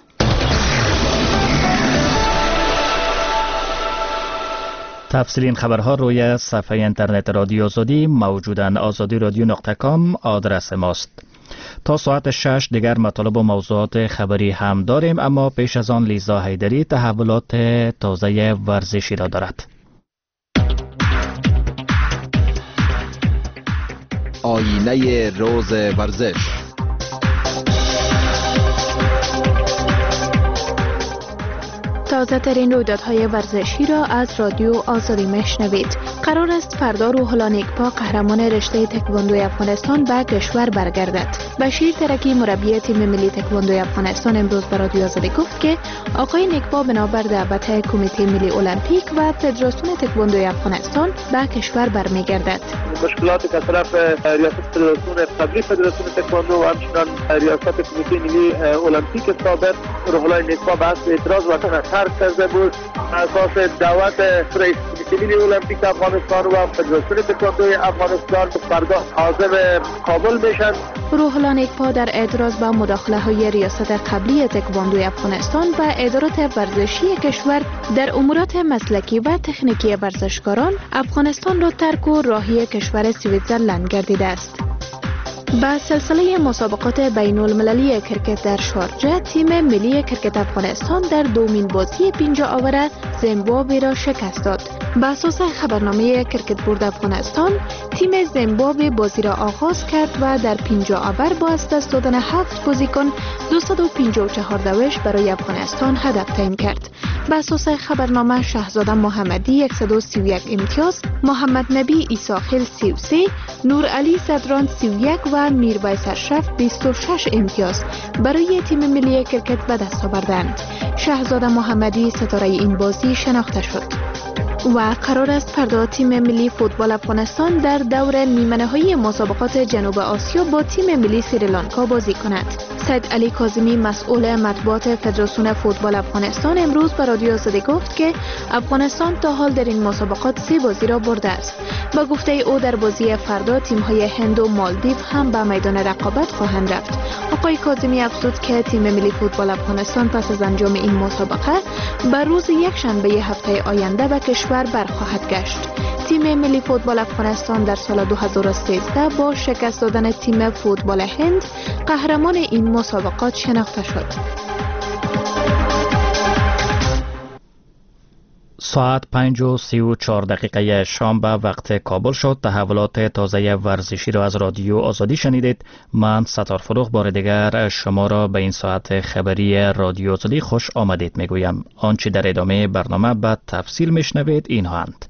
تفصیل این خبرها روی صفحه اینترنت رادیو آزادی موجودن. آزادی رادیو نقطه کام آدرس ماست. تا ساعت شش دیگر مطالب و موضوعات خبری هم داریم، اما پیش از آن لیزا حیدری تحولات تازه ورزشی را دارد. آینه روز ورزش. تازه ترین رویدادهای ورزشی را از رادیو آزادی میشنوید. قرار است فردا روح‌الله نیکپا قهرمان رشته تکواندو افغانستان به کشور برگردد. بشیر ترکی مربی تیم ملی تکواندو افغانستان امروز به رادیو آزادی گفت که آقای نیکپا بنابر دعوت کمیته ملی المپیک و فدراسیون تکواندو افغانستان به کشور برمیگردد. مشکلاتی که طرف ریاست فدراسیون قبلی فدراسیون تکواندو و همچنان ریاست کمیته ملی المپیک سابق روح‌الله نیکپا به اصل اعتراض وطن ترک کرده بود. اساس دعوت رئیس کمیته ملی المپیک افغانستان و فدراسیون تکواندو افغانستان فردا حاضر کابل میشن. روح‌الله نیکپا در اعتراض به مداخله های ریاست قبلی تکواندو افغانستان و ادارات ورزشی کشور در امورات مسلکی و تکنیکی ورزشکاران افغانستان را ترک و راهی کشور سویتزرلند گردیده است. با سلسله مسابقات بین المللی کرکت در شارجه، تیم ملی کرکت افغانستان در دومین بازی پنجاه آور زیمبابوه را شکست داد. بر اساس خبرنامه کرکت بورد افغانستان، تیم زیمبابوه بازی را آغاز کرد و در پنجاه آور با از دست دادن هفت بازیکن دویست و پنجاه و چهار دوش برای افغانستان هدف تعیین کرد. بر اساس خبرنامه شهزاده محمدی صد و سی و یک امتیاز، محمد نبی ایساخیل سی و سه، نور علی صدران سی و یک و میرویس اشرف بیست و شش امتیاز برای تیم ملی کرکت به دست آوردند. شهزاده محمدی ستاره این بازی شناخته شد. و قرار است فردا تیم ملی فوتبال افغانستان در دور نیمه نهایی مسابقات جنوب آسیا با تیم ملی سریلانکا بازی کند. سید علی کاظمی مسئول مطبوعات فدراسیون فوتبال افغانستان امروز به رادیو آزادی گفت که افغانستان تا حال در این مسابقات سه بازی را برده است. با گفته او در بازی فردا تیم‌های هند و مالدیو هم به میدان رقابت خواهند رفت. آقای کاظمی افزود که تیم ملی فوتبال افغانستان پس از انجام این مسابقه به روز یکشنبه هفته آینده به کشور برخواهد گشت. تیم ملی فوتبال افغانستان در سال دو هزار و سیزده با شکست دادن تیم فوتبال هند قهرمان این مسابقات شناخته شد. ساعت پنج و سی و چهار دقیقه شام به وقت کابل شد. تحولات تازه ورزشی را از رادیو آزادی شنیدید. من ستار فروغ بار دیگر شما را به این ساعت خبری رادیو آزادی خوش آمدید میگویم. آنچه در ادامه برنامه به تفصیل میشنوید اینها اند.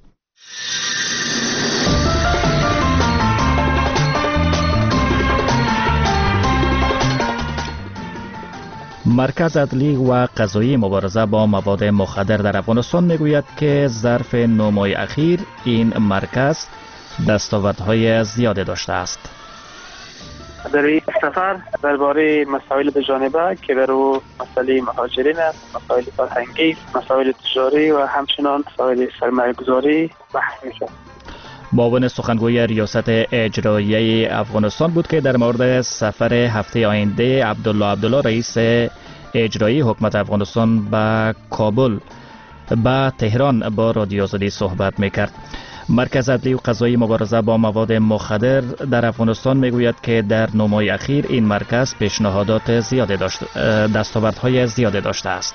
مرکز عدلی و قضایی مبارزه با مواد مخدر در افغانستان میگوید که ظرف نه ماه اخیر این مرکز دستاوردهای زیاده داشته است. در این سفر درباره مسائل دو جانبه که در او مسئله مهاجرین است، مسائل فرهنگی، مسائل تجاری و همچنان مسائل سرمایه‌گذاری بحث میشه. معاون سخنگوی ریاست اجراییه افغانستان بود که در مورد سفر هفته آینده عبدالله عبدالله رئیس اجرایی حکومت افغانستان به کابل به تهران با رادیو آزادی صحبت میکرد. مرکز عدلی و قضایی مبارزه با مواد مخدر در افغانستان میگوید که در نه ماه اخیر این مرکز پیشنهادات زیاده داشت دستاوردهای زیاده داشته است.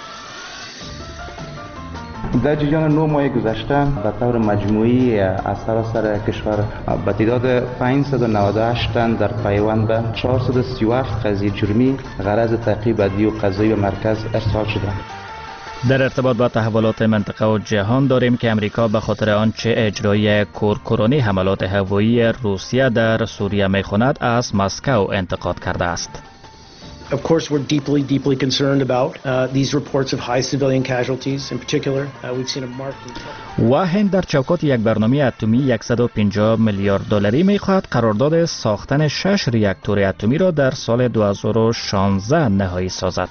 در جریان نه ماه گذشته به طور مجموعی از سراسر کشور به تعداد پانصد و نود و هشت تن در پیوند به چهارصد و سی و هفت قضیه جرمی غرض تعقیب عدلی و قضایی به مرکز ارسال شده. در ارتباط با تحولات منطقه و جهان داریم که امریکا به خاطر آنچه اجرای کورکورانه حملات هوایی روسیه در سوریه می‌خواند از مسکو انتقاد کرده است. Of course, we're deeply, deeply concerned about uh, these reports of high civilian casualties. In particular, uh, we've seen a marked... و هند در چوکات یک برنامه اتمی صد و پنجاه میلیارد دلاری می‌خواهد قرارداد ساختن شش ریاکتور اتمی را در سال دو هزار و شانزده نهایی سازد.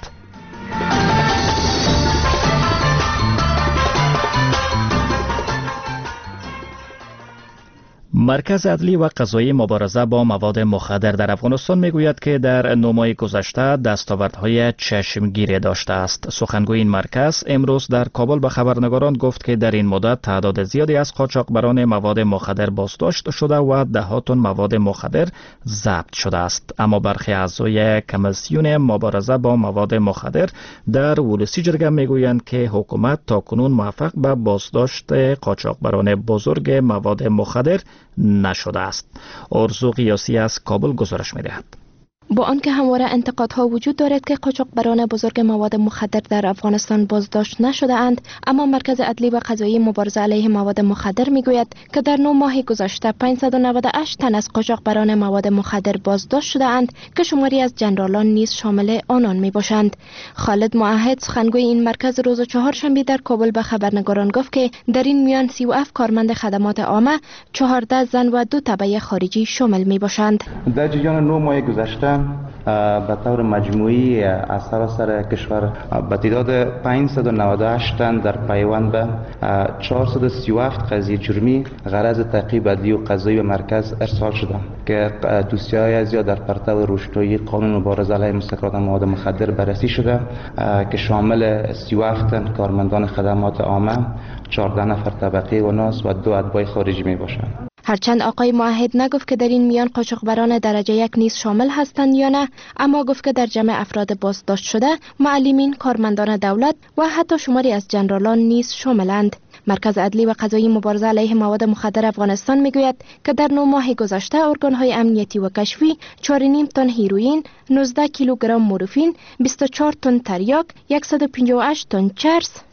مرکز عدلی و قضایی مبارزه با مواد مخدر در افغانستان میگوید که در نه ماه گذشته دستاوردهای چشمگیری داشته است. سخنگوی این مرکز امروز در کابل به خبرنگاران گفت که در این مدت تعداد زیادی از قاچاقبران مواد مخدر بازداشت شده و ده ها تن مواد مخدر ضبط شده است. اما برخی اعضای کمیسیون مبارزه با مواد مخدر در ولسی جرگه میگویند که حکومت تاکنون موفق به بازداشت قاچاقبران بزرگ مواد مخدر نشده است. ارزو قیاسی از کابل گزارش می‌دهد. با آنکه همواره انتقادها وجود دارد که قاچاقبران بزرگ مواد مخدر در افغانستان بازداشت نشده اند، اما مرکز عدلی و قضایی مبارزه علیه مواد مخدر میگوید که در نه ماه گذشته پانصد و نود و هشت تن از قاچاقبران مواد مخدر بازداشت شده اند که شماری از جنرالان نیز شامل آنان می باشند. خالد موحد سخنگوی این مرکز روز چهارشنبه در کابل به خبرنگاران گفت که در این میان سی و هفت کارمند خدمات عامه، چهارده زن و دو تبع خارجی شامل می باشند. در جریان نه ماه گذشته به طور مجموعی از سراسر کشور به تعداد پانصد و نود و هشت تن در پیوند به چهارصد و سی و هفت قضیه جرمی غرض تعقیب عدلی و قضایی به مرکز ارسال شده که دوسیه‌های زیاد در پرتو روشنایی قانون مبارزه علیه مستقرات مواد مخدر بررسی شده که شامل سی و هفت تن کارمندان خدمات عامه، چهارده نفر طبقه و ناس و دو اتباع خارجی می باشند. هرچند آقای موحد نگفت که در این میان قاچاقبران درجه یک نیز شامل هستند یا نه، اما گفت که در جمع افراد بازداشت شده معلمین، کارمندان دولت و حتی شماری از جنرالان نیز شاملند. مرکز عدلی و قضایی مبارزه علیه مواد مخدر افغانستان میگوید که در نه ماه گذشته ارگان‌های امنیتی و کشفی چهار و نیم تن هیروئین، نوزده کیلوگرم مورفین، بیست و چهار تن تریاک، صد و پنجاه و هشت تن چرس،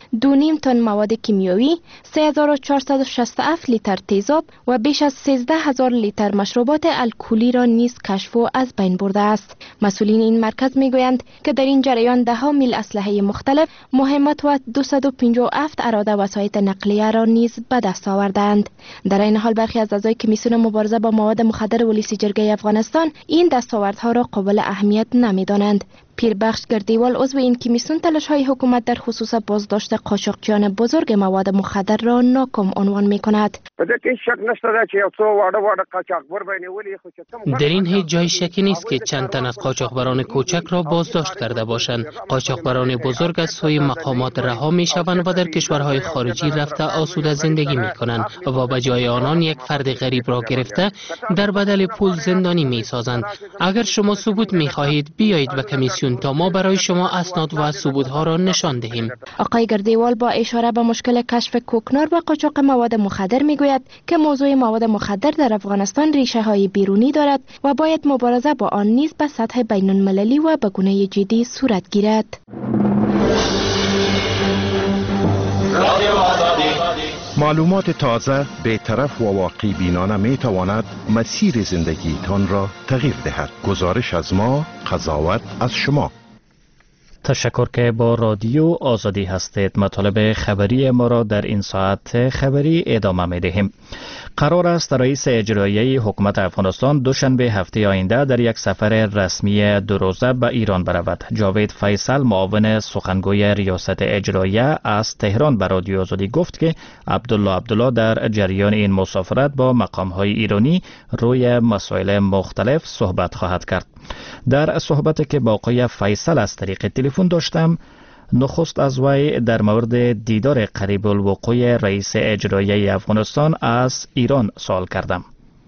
دو نیم تن مواد کیمیایی، سه هزار و چهارصد و شصت و هفت لیتر تیزاب و بیش از سیزده هزار لیتر مشروبات الکلی را نیز کشف و از بین برده است. مسئولین این مرکز میگویند که در این جریان ده ها میل اسلحه مختلف، مهمات و دویست و پنجاه و هفت اراده وسایط نقلیه را نیز به دست آوردند. در این حال برخی از اعضای کمیسیون مبارزه با مواد مخدر ولسی جرگه افغانستان این دستاوردها را قابل اهمیت نمی‌دانند. پیربخش گردیوال عضو این کمیسیون تلاش‌های حکومت در خصوص بازداشت قاچاقچیان بزرگ مواد مخدر را ناکام عنوان می‌کند. در این هیچ جای شکی نیست که چند تن از قاچاقبران کوچک را بازداشت کرده باشند. قاچاقبران بزرگ از سوی مقامات رها می‌شوند و در کشورهای خارجی رفته آسوده زندگی می‌کنند و به جای آنان یک فرد غریب را گرفته در بدل پول زندانی می‌سازند. اگر شما ثبوت می‌خواهید بیایید به کمیسیون تا ما برای شما اسناد و ثبوت‌ها را نشان دهیم. آقای گردیوال با اشاره به مشکل کشف کوکنار و قاچاق مواد مخدر میگوید که موضوع مواد مخدر در افغانستان ریشه های بیرونی دارد و باید مبارزه با آن نیز به سطح بین المللی و به گونه جدی صورت گیرد. معلومات تازه، بی‌طرف و واقعی بینانه می تواند مسیر زندگی تان را تغییر دهد. گزارش از ما، قضاوت از شما. تشکر که با رادیو آزادی هستید. مطالب خبری ما را در این ساعت خبری ادامه می دهیم. قرار است رئیس اجرایی حکومت افغانستان دوشنبه هفته آینده در یک سفر رسمی دو روزه به ایران برود. جاوید فیصل، معاون سخنگوی ریاست اجراییه از تهران به رادیو آزادی گفت که عبدالله عبدالله در جریان این مسافرت با مقام‌های ایرانی روی مسائل مختلف صحبت خواهد کرد. در صحبتی که با آقای فیصل از طریق تلفن داشتم، نخست از وی در مورد دیدار قریب الوقوع رئیس اجرایی افغانستان از ایران سوال کردم.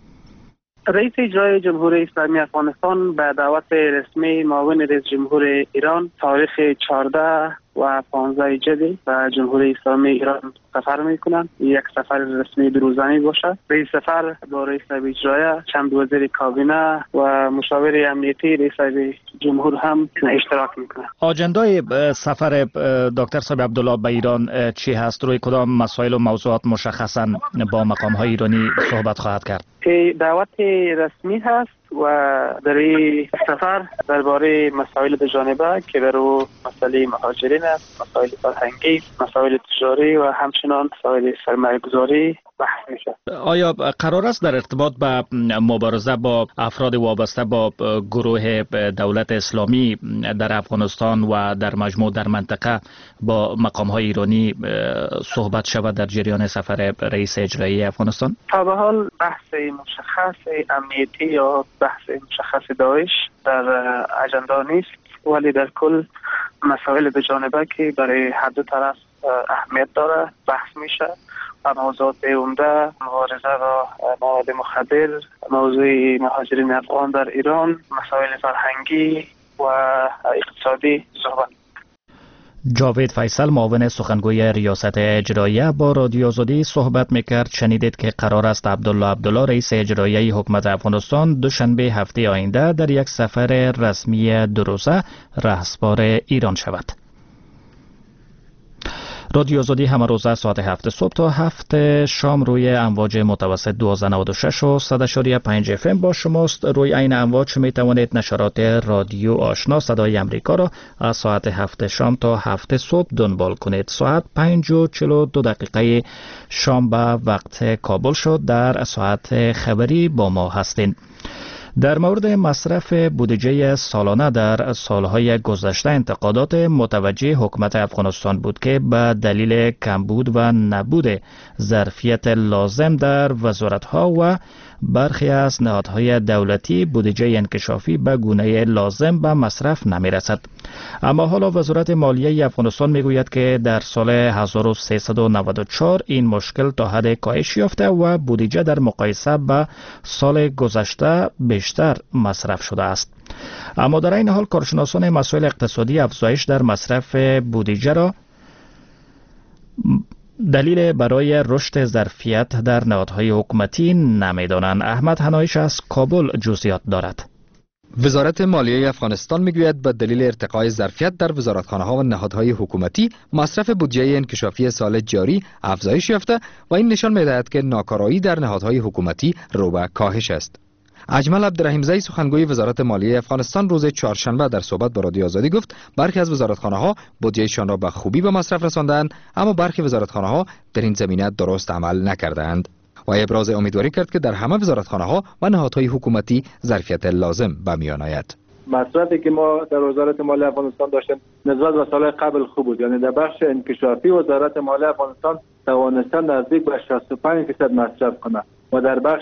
رئیس اجرایی جمهوری اسلامی افغانستان به دعوت رسمی معاون رئیس جمهور ایران تاریخ چهارده و پانزده جدی و جمهوری اسلامی ایران سفر میکنند. یک سفر رسمی دو روزانه باشد. رئیس سفر با رئیس اجرایی، چند وزیر کابینه و مشاور امنیتی رئیس جمهور هم اشتراک میکنند. آجندای سفر دکتر صاحب عبدالله به ایران چی هست؟ روی کدام مسائل و موضوعات مشخصا با مقام های ایرانی صحبت خواهد کرد؟ دعوت رسمی هست و در این سفر درباره مسائل دو جانبه که برای مسئله مهاجرین است، مسائل فرهنگی، مسائل تجاری و همچنان مسائل سرمایه‌گذاری بحث میشه. آیا قرار است در ارتباط به مبارزه با افراد وابسته با گروه دولت اسلامی در افغانستان و در مجموع در منطقه با مقام‌های ایرانی صحبت شود در جریان سفر رئیس اجرایی افغانستان؟ تا به حال بحث مشخص امنیتی یا بحث مشخص داعش در اجندا نیست، ولی در کل مسائل دو جانبه که برای هر دو طرف اهمیت داره بحث میشه و موضوعات عمده مبارزه با مواد مخدر، موضوع مهاجرین افغان در ایران، مسائل فرهنگی و اقتصادی صحبت. جاوید فیصل، معاون سخنگوی ریاست اجراییه با رادیو آزادی صحبت میکرد. شنیدید که قرار است عبدالله عبدالله رئیس اجرایی حکومت افغانستان دوشنبه هفته آینده در یک سفر رسمی دو روزه رهسپار ایران شود. رادیو آزادی همه روزه ساعت هفت صبح تا هفت شام روی امواج متوسط دویست و نود و شش و صد و پنج اف ام با شماست. روی این امواج می توانید نشرات رادیو آشنا صدای امریکا را از ساعت هفت شام تا هفت صبح دنبال کنید. ساعت پنج و چهل و دو دقیقه شام به وقت کابل شد. در ساعت خبری با ما هستین. در مورد مصرف بودجه سالانه در سالهای گذشته انتقادات متوجه حکومت افغانستان بود که به دلیل کمبود و نبود ظرفیت لازم در وزارتها و برخی از نهادهای دولتی بودجه انکشافی به گونه لازم به مصرف نمی رسد. اما حالا وزارت مالیه افغانستان می گوید که در سال هزار و سیصد و نود و چهار این مشکل تا حد کاهش یافته و بودجه در مقایسه به سال گذشته بیشتر مصرف شده است. اما در این حال کارشناسان مسائل اقتصادی افزایش در مصرف بودجه را دلیل برای رشد ظرفیت در نهادهای حکومتی نمی‌دانند. احمد حنایش از کابل جزئیات دارد. وزارت مالیه افغانستان میگوید به دلیل ارتقای ظرفیت در وزارتخانه‌ها و نهادهای حکومتی مصرف بودجه انکشافی سال جاری افزایش یافته و این نشان می‌دهد که ناکارایی در نهادهای حکومتی رو به کاهش است. اجمل عبدالرحیمزی سخنگوی وزارت مالیه افغانستان روز چهارشنبه در صحبت با رادیو آزادی گفت برخی از وزارتخانه‌ها بودجهشان را به خوبی به مصرف رساندند، اما برخی وزارتخانه‌ها در این زمینه درست عمل نکردند و ابراز امیدواری کرد که در همه وزارتخانه‌ها و نهادهای حکومتی ظرفیت لازم به میان آید. مصرفی که ما در وزارت مالیه افغانستان داشتیم نسبت به سال قبل خوب بود، یعنی در بخش انکشافی وزارت مالیه افغانستان توانستند نزدیک به شصت و پنج درصد مصرف کنند و در بخش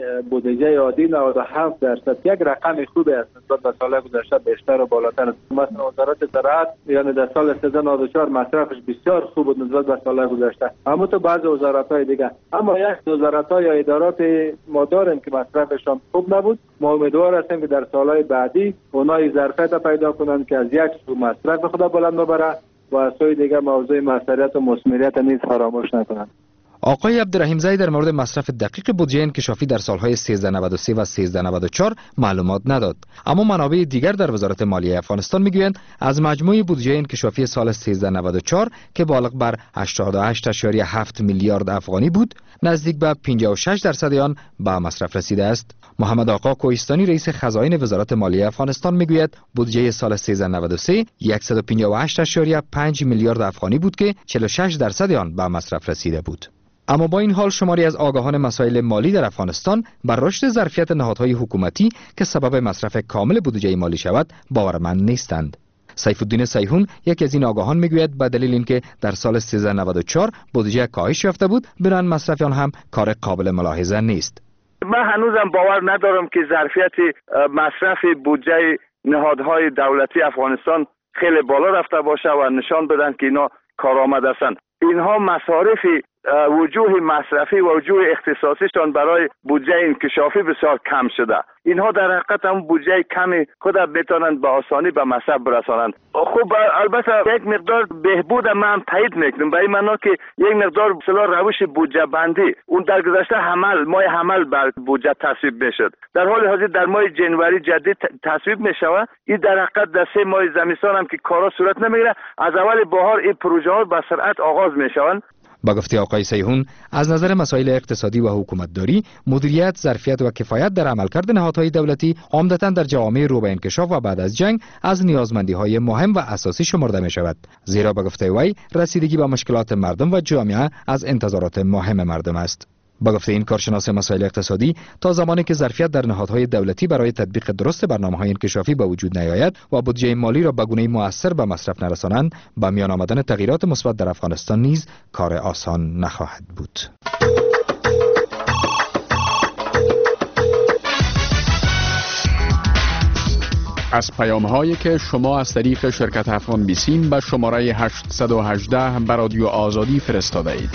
بودجه عادی نود و هفت درصد، یک رقم خوبی است نسبت به سال گذشته، بیشتر و بالاتر است. مثلا وزارت زراعت یعنی در سال سیزده نود و چهار مصرفش بسیار خوب بود نسبت به سال گذشته، اما تو بعضی وزارت‌های دیگه، اما یک وزارت‌ها یا ادارات ما داریم که مصرفشان خوب نبود. ما امیدوار هستیم که در سال‌های بعدی اونها ظرفیت پیدا کنند که از یک سو مصرف خود بلند ببره و از سوی دیگه موضوع مسئولیت و مسئولیت نیز فراموش نکنند. آقای عبدالرحیمزی در مورد مصرف دقیق بودجه انکشافی در سالهای سیزده نود و سه و سیزده نود و چهار معلومات نداد، اما منابع دیگر در وزارت مالیه افغانستان میگویند از مجموع بودجه انکشافی سال سیزده نود و چهار که بالغ بر هشتاد و هشت ممیز هفت میلیارد افغانی بود، نزدیک به پنجاه و شش درصد آن به مصرف رسیده است. محمد آقا کوهستانی رئیس خزائن وزارت مالیه افغانستان میگوید بودجه سال سیزده نود و سه صد و پنجاه و هشت ممیز پنج میلیارد افغانی بود که چهل و شش درصد آن به مصرف رسیده بود. اما با این حال شماری از آگاهان مسائل مالی در افغانستان بر رشد ظرفیت نهادهای حکومتی که سبب مصرف کامل بودجه مالی شود باورمند نیستند. سیف الدین سیحون یکی از این آگاهان میگوید به دلیل اینکه در سال سیزده نود و چهار بودجه کاهش یافته بود، بنابراین مصرف آن هم کار قابل ملاحظه نیست. من هنوزم باور ندارم که ظرفیت مصرف بودجه نهادهای دولتی افغانستان خیلی بالا رفته باشه و نشان بدن که اینا کارآمد هستند. اینها مصارف وجوه مصرفی و وجوه اختصاصیشان برای بودجه انکشافی بسیار کم شده. اینها در حقیقت هم بودجه کمی خود بتوانند به آسانی به مصرف برسانند. خب البته یک مقدار بهبود من تایید میکنم، به این معنا که یک مقدار اصلا روش بودجه بندی اون در گذشته حمل ماه حمل بر بودجه تصویب میشد، در حال حاضر در ماه جنوری جدید تصویب میشود. این در حقیقت در سه ماه زمستان هم که کارا صورت نمیگیره، از اول بهار این پروژه ها به سرعت آغاز میشوند. با گفته آقای سیحون از نظر مسائل اقتصادی و حکومتداری، مدیریت، ظرفیت و کفایت در عملکرد نهادهای دولتی عمدتاً در جوامع رو به انکشاف و بعد از جنگ از نیازمندی‌های مهم و اساسی شمرده می‌شود، زیرا با گفته وی رسیدگی به مشکلات مردم و جامعه از انتظارات مهم مردم است. با گفته این کارشناس مسائل اقتصادی، تا زمانی که ظرفیت در نهادهای دولتی برای تطبیق درست برنامه‌های انکشافی به وجود نیاید و بودجه مالی را به گونه‌ای مؤثر به مصرف نرسانند، به میان آمدن تغییرات مثبت در افغانستان نیز کار آسان نخواهد بود. از پیام‌هایی که شما از طریق شرکت افغان بیسیم به شماره هشتصد و هجده به رادیو آزادی فرستاده اید.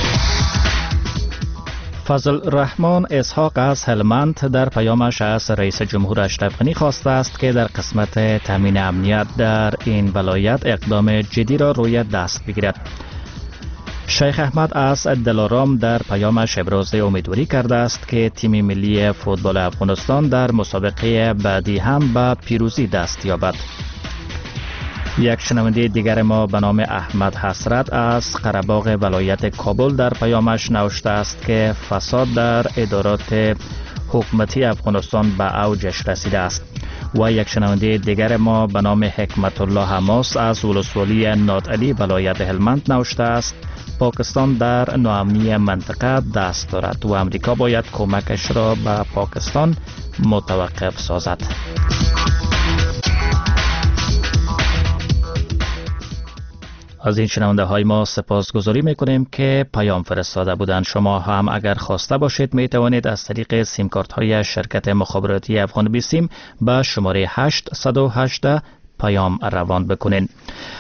فضل رحمان اسحاق از هلمند در پیامش از رئیس جمهور اشرف غنی خواسته است که در قسمت تامین امنیت در این ولایت اقدام جدی را روی دست بگیرد. شیخ احمد از دلارام در پیامش ابراز امیدواری کرده است که تیم ملی فوتبال افغانستان در مسابقه بعدی هم به پیروزی دست یابد. یک شنونده دیگر ما به نام احمد حسرت از قره‌باغ ولایت کابل در پیامش نوشته است که فساد در ادارات حکومتی افغانستان به اوجش رسیده است. و یک شنونده دیگر ما به نام حکمت الله حماس از ولسوالی نادعلی ولایت هلمند نوشته است پاکستان در ناامنی منطقه دست دارد و امریکا باید کمکش را به پاکستان متوقف سازد. از این شنونده های ما سپاسگزاری میکنیم که پیام فرستاده بودند. شما هم اگر خواسته باشید می توانید از طریق سیم کارت های شرکت مخابراتی افغان بیسیم به شماره هشت یک هشت پیام روان بکنید.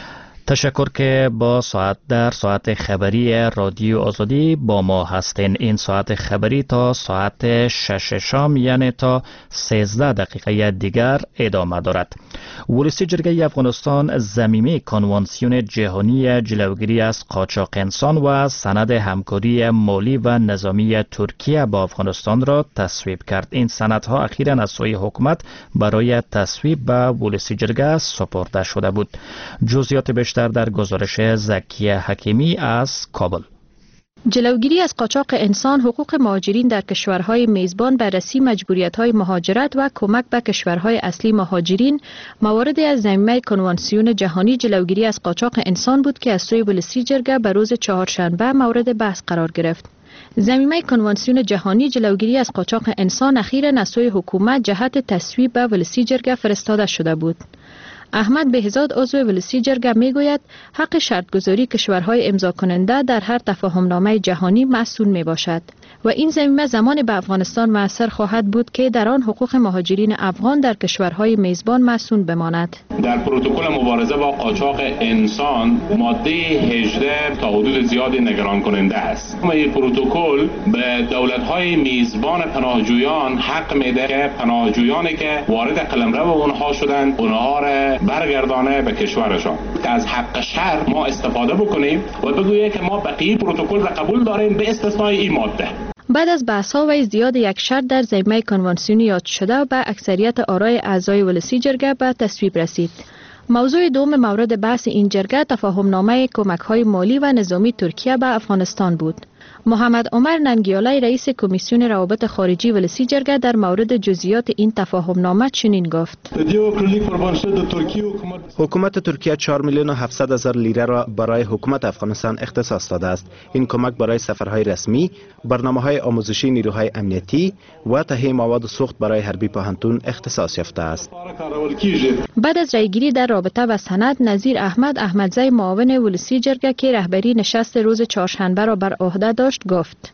تشکر که با ساعت در ساعت خبری رادیو آزادی با ما هستین. این ساعت خبری تا ساعت شش شام یعنی تا سیزده دقیقه دیگر ادامه دارد. ولسی جرگه افغانستان ضمیمه کنوانسیون جهانی جلوگیری از قاچاق انسان و سند همکاری مالی و نظامی ترکیه با افغانستان را تصویب کرد. این سندها اخیراً از سوی حکومت برای تصویب به ولسی جرگه سپرده شده بود. جزئیات بیشتر در گزارش زکیه حکیمی از کابل. جلوگیری از قاچاق انسان، حقوق مهاجرین در کشورهای میزبان، بررسی مجبوریت‌های مهاجرت و کمک به کشورهای اصلی مهاجرین مواردی از ضمیمه کنوانسیون جهانی جلوگیری از قاچاق انسان بود که از سوی ولسی جرگه به روز چهارشنبه مورد بحث قرار گرفت. ضمیمه کنوانسیون جهانی جلوگیری از قاچاق انسان اخیراً از سوی حکومت جهت تصویب به ولسی جرگه فرستاده شده بود. احمد بهزاد عضو ولسی جرگه میگوید حق شرطگذاری کشورهای امضا کننده در هر تفاهمنامه جهانی مسئول می باشد و این ضمیمه زمان به افغانستان مؤثر خواهد بود که در آن حقوق مهاجرین افغان در کشورهای میزبان مسئول بماند. در پروتکل مبارزه با قاچاق انسان ماده هجده تا حدود زیادی نگران کننده است. این پروتکل به دولت‌های میزبان پناهجویان حق میده که پناهجویانی که وارد قلمرو اونها شدند اونها را برگردانه به کشورشان. که از حق شرع ما استفاده بکنیم و بگوییم که ما بقیه پروتکل را قبول داریم به استثنای این ماده. بعد از بحث‌ها و ازدیاد یک شرط در ضمیمه کنوانسیون یاد شده به اکثریت آرای اعضای ولسی جرگه به تصویب رسید. موضوع دوم مورد بحث این جرگه تفاهمنامه کمک‌های مالی و نظامی ترکیه به افغانستان بود. محمد عمر ننگیالی رئیس کمیسیون روابط خارجی ولسی جرگه در مورد جزئیات این تفاهمنامه چنین گفت: حکومت ترکیه چهار میلیون و هفتصد هزار لیره را برای حکومت افغانستان اختصاص داده است. این کمک برای سفرهای رسمی، برنامه‌های آموزشی نیروهای امنیتی و تهیه مواد سوخت برای حربی پاهنتون اختصاص یافته است. بعد از رایگیری در رابطه با سند، نظیر احمد احمدزی معاون ولسی جرگه که رهبری نشست روز چهارشنبه را بر عهده داشت گفت: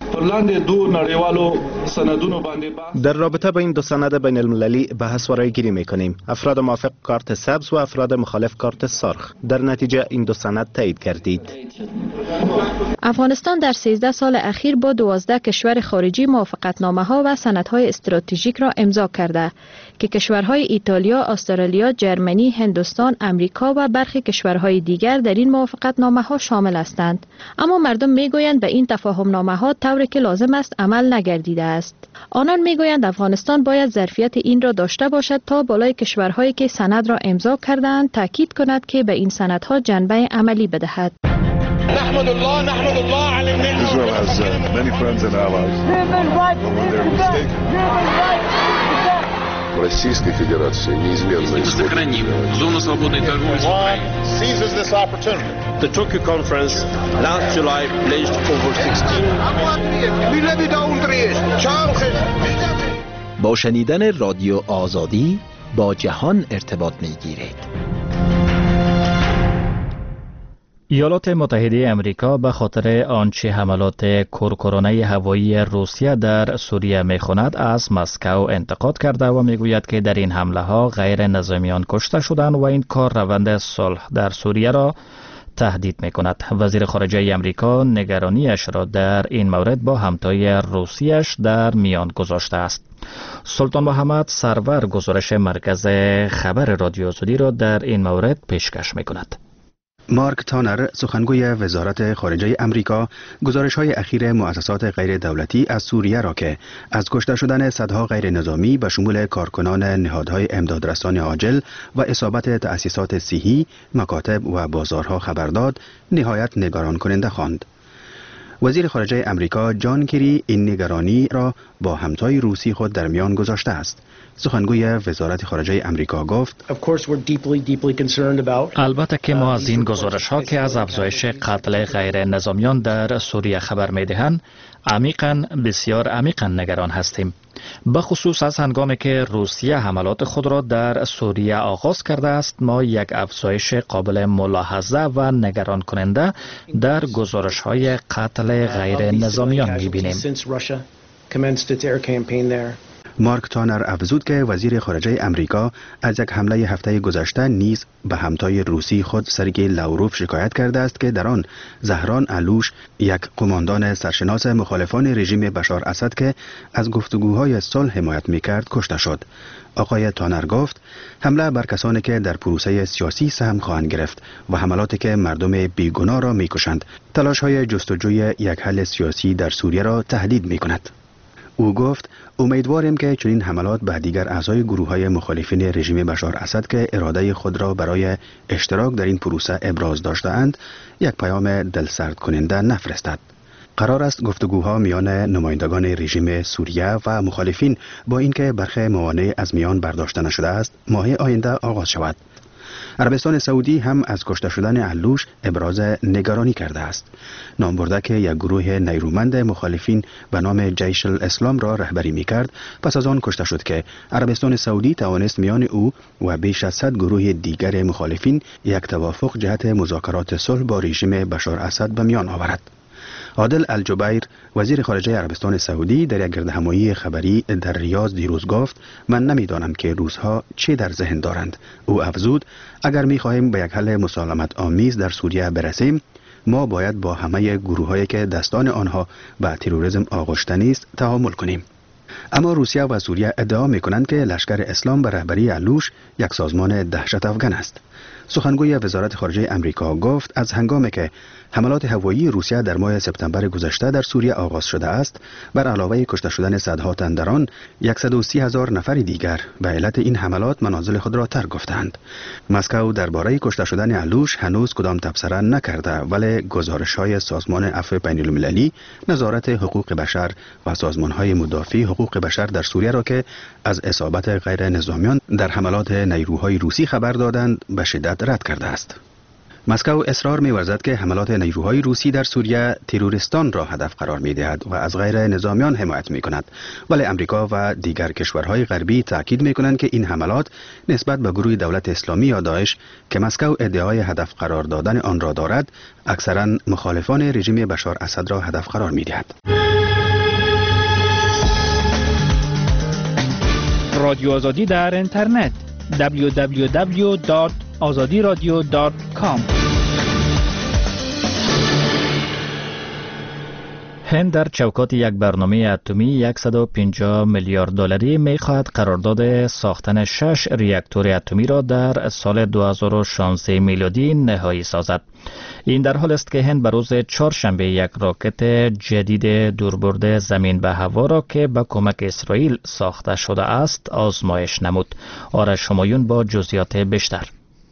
در رابطه با این دو سند بین المللی بحث و رایگیری میکنیم. افراد موافق کارت سبز و افراد مخالف کارت سرخ. در نتیجه این دو سند تایید کردید. افغانستان در سیزده سال اخیر با دوازده کشور خارجی موافقتنامه ها و سندهای استراتژیک را امضا کرده که کشورهای ایتالیا، استرالیا، جرمنی، هندوستان، امریکا و برخی کشورهای دیگر در این موافقتنامه ها شامل هستند. اما مردم میگویند به این تفاهمنامه ها طوری که لازم است عمل نگردیده است. آنان میگویند افغانستان باید ظرفیت این را داشته باشد تا بالای کشورهایی که سند را امضا کردند تاکید کند که به این سندها جنبه عملی بدهد. نحمد الله نحمد الله على النعمة. Israel has uh, many friends and allies. But when they're mistaken. Российской Федерации неизменно сохраним зону свободной торговли с Украиной. Seizes this opportunity. The Tokyo conference last July pledged over sixteen. با شنیدن رادیو آزادی با جهان ارتباط می‌گیرید. ایالات متحده امریکا به خاطر آنچه حملات کورکورانه هوایی روسیه در سوریه می‌خواند از مسکو انتقاد کرده و میگوید که در این حمله ها غیر نظامیان کشته شدند و این کار روند صلح در سوریه را تهدید می‌کند. وزیر خارجه امریکا نگرانیش را در این مورد با همتای روسیه‌اش در میان گذاشته است. سلطان محمد سرور گزارش مرکز خبر رادیو آزادی را در این مورد پیشکش می‌کند. مارک تانر سخنگوی وزارت خارجه امریکا گزارش‌های اخیر مؤسسات غیر دولتی از سوریه را که از کشته شدن صدها غیر نظامی به شمول کارکنان نهادهای امدادرسان عاجل و اصابت تأسیسات صحی، مکاتب و بازارها خبر داد، نهایت نگران کننده خواند. وزیر خارجه امریکا جان کری این نگرانی را با همتای روسی خود در میان گذاشته است. سخنگوی وزارت خارجه امریکا گفت: البته که ما از این گزارش ها که از افزایش قتل غیر نظامیان در سوریه خبر می دهند عمیقاً بسیار عمیقاً نگران هستیم. بخصوص از هنگامی که روسیه حملات خود را در سوریه آغاز کرده است، ما یک افزایش قابل ملاحظه و نگران کننده در گزارش های قتل غیر نظامیان می بینیم. مارک تانر افزود که وزیر خارجه امریکا از یک حمله هفته گذشته نیز به همتای روسی خود سرگئی لاوروف شکایت کرده است که در آن زهران علوش، یک قماندان سرشناس مخالفان رژیم بشار اسد که از گفتگوهای صلح حمایت می‌کرد کشته شد. آقای تانر گفت حمله بر کسانی که در پروسه سیاسی سهم خواهند گرفت و حملاتی که مردم بیگناه را می‌کشند تلاش‌های جستجوی یک حل سیاسی در سوریه را تهدید می‌کند. او گفت امیدواریم که چنین حملات به دیگر اعضای گروه‌های مخالفین رژیم بشار اسد که اراده خود را برای اشتراک در این پروسه ابراز داشته‌اند یک پیام دلسرد کننده نفرستد. قرار است گفتگوها میان نمایندگان رژیم سوریه و مخالفین با اینکه برخی موانع از میان برداشته نشده است ماه آینده آغاز شود. عربستان سعودی هم از کشته شدن علوش ابراز نگرانی کرده است. نام برده که یک گروه نیرومند مخالفین به نام جیش الاسلام را رهبری می‌کرد پس از آن کشته شد که عربستان سعودی توانست میان او و بیش از صد گروه دیگر مخالفین یک توافق جهت مذاکرات صلح با رژیم بشار اسد به میان آورد. عادل الجبیر وزیر خارجه عربستان سعودی در یک گردهمایی خبری در ریاض دیروز گفت من نمیدانم که روزها چه در ذهن دارند. او افزود اگر می‌خواهیم به یک حل مسالمت آمیز در سوریه برسیم ما باید با همه گروه‌هایی که دستان آنها به تروریسم آغشته نیست تعامل کنیم. اما روسیه و سوریه ادعا می‌کنند که لشکر اسلام به رهبری علوش یک سازمان دهشت افکن است. سخنگوی وزارت خارجه امریکا گفت از هنگامی که حملات هوایی روسیه در ماه سپتامبر گذشته در سوریه آغاز شده است بر علاوه کشته شدن صدها تن در آن صد و سی هزار نفر دیگر به علت این حملات منازل خود را ترک گفتند. مسکو درباره کشته شدن علوش هنوز کدام تبصره نکرده ولی گزارش‌های سازمان عفو بین‌المللی، نظارت حقوق بشر و سازمان‌های مدافع حقوق بشر در سوریه را که از اصابت غیر نظامیان در حملات نیروهای روسی خبر دادند به شدت رد کرده است. مسکو اصرار می‌ورزد که حملات نیروهای روسی در سوریه تروریستان را هدف قرار می‌دهد و از غیر نظامیان حمایت می‌کند، ولی امریکا و دیگر کشورهای غربی تاکید می‌کنند که این حملات نسبت به گروه دولت اسلامی یا داعش که مسکو ادعای هدف قرار دادن آن را دارد، اکثراً مخالفان رژیم بشار اسد را هدف قرار می‌دهد. رادیو آزادی در اینترنت دبلیو دبلیو دبلیو دات آزادی رادیو دات کام. هند در چوکات یک برنامه اتمی صد و پنجاه میلیارد دلاری می‌خواهد قرارداد ساختن شش ریاکتور اتمی را در سال دو هزار و شانزده میلادی نهایی سازد. این در حال است که هند به روز چهارشنبه یک راکت جدید دوربرد زمین به هوا را که با کمک اسرائیل ساخته شده است آزمایش نمود. آرش همایون با جزئیات بیشتر.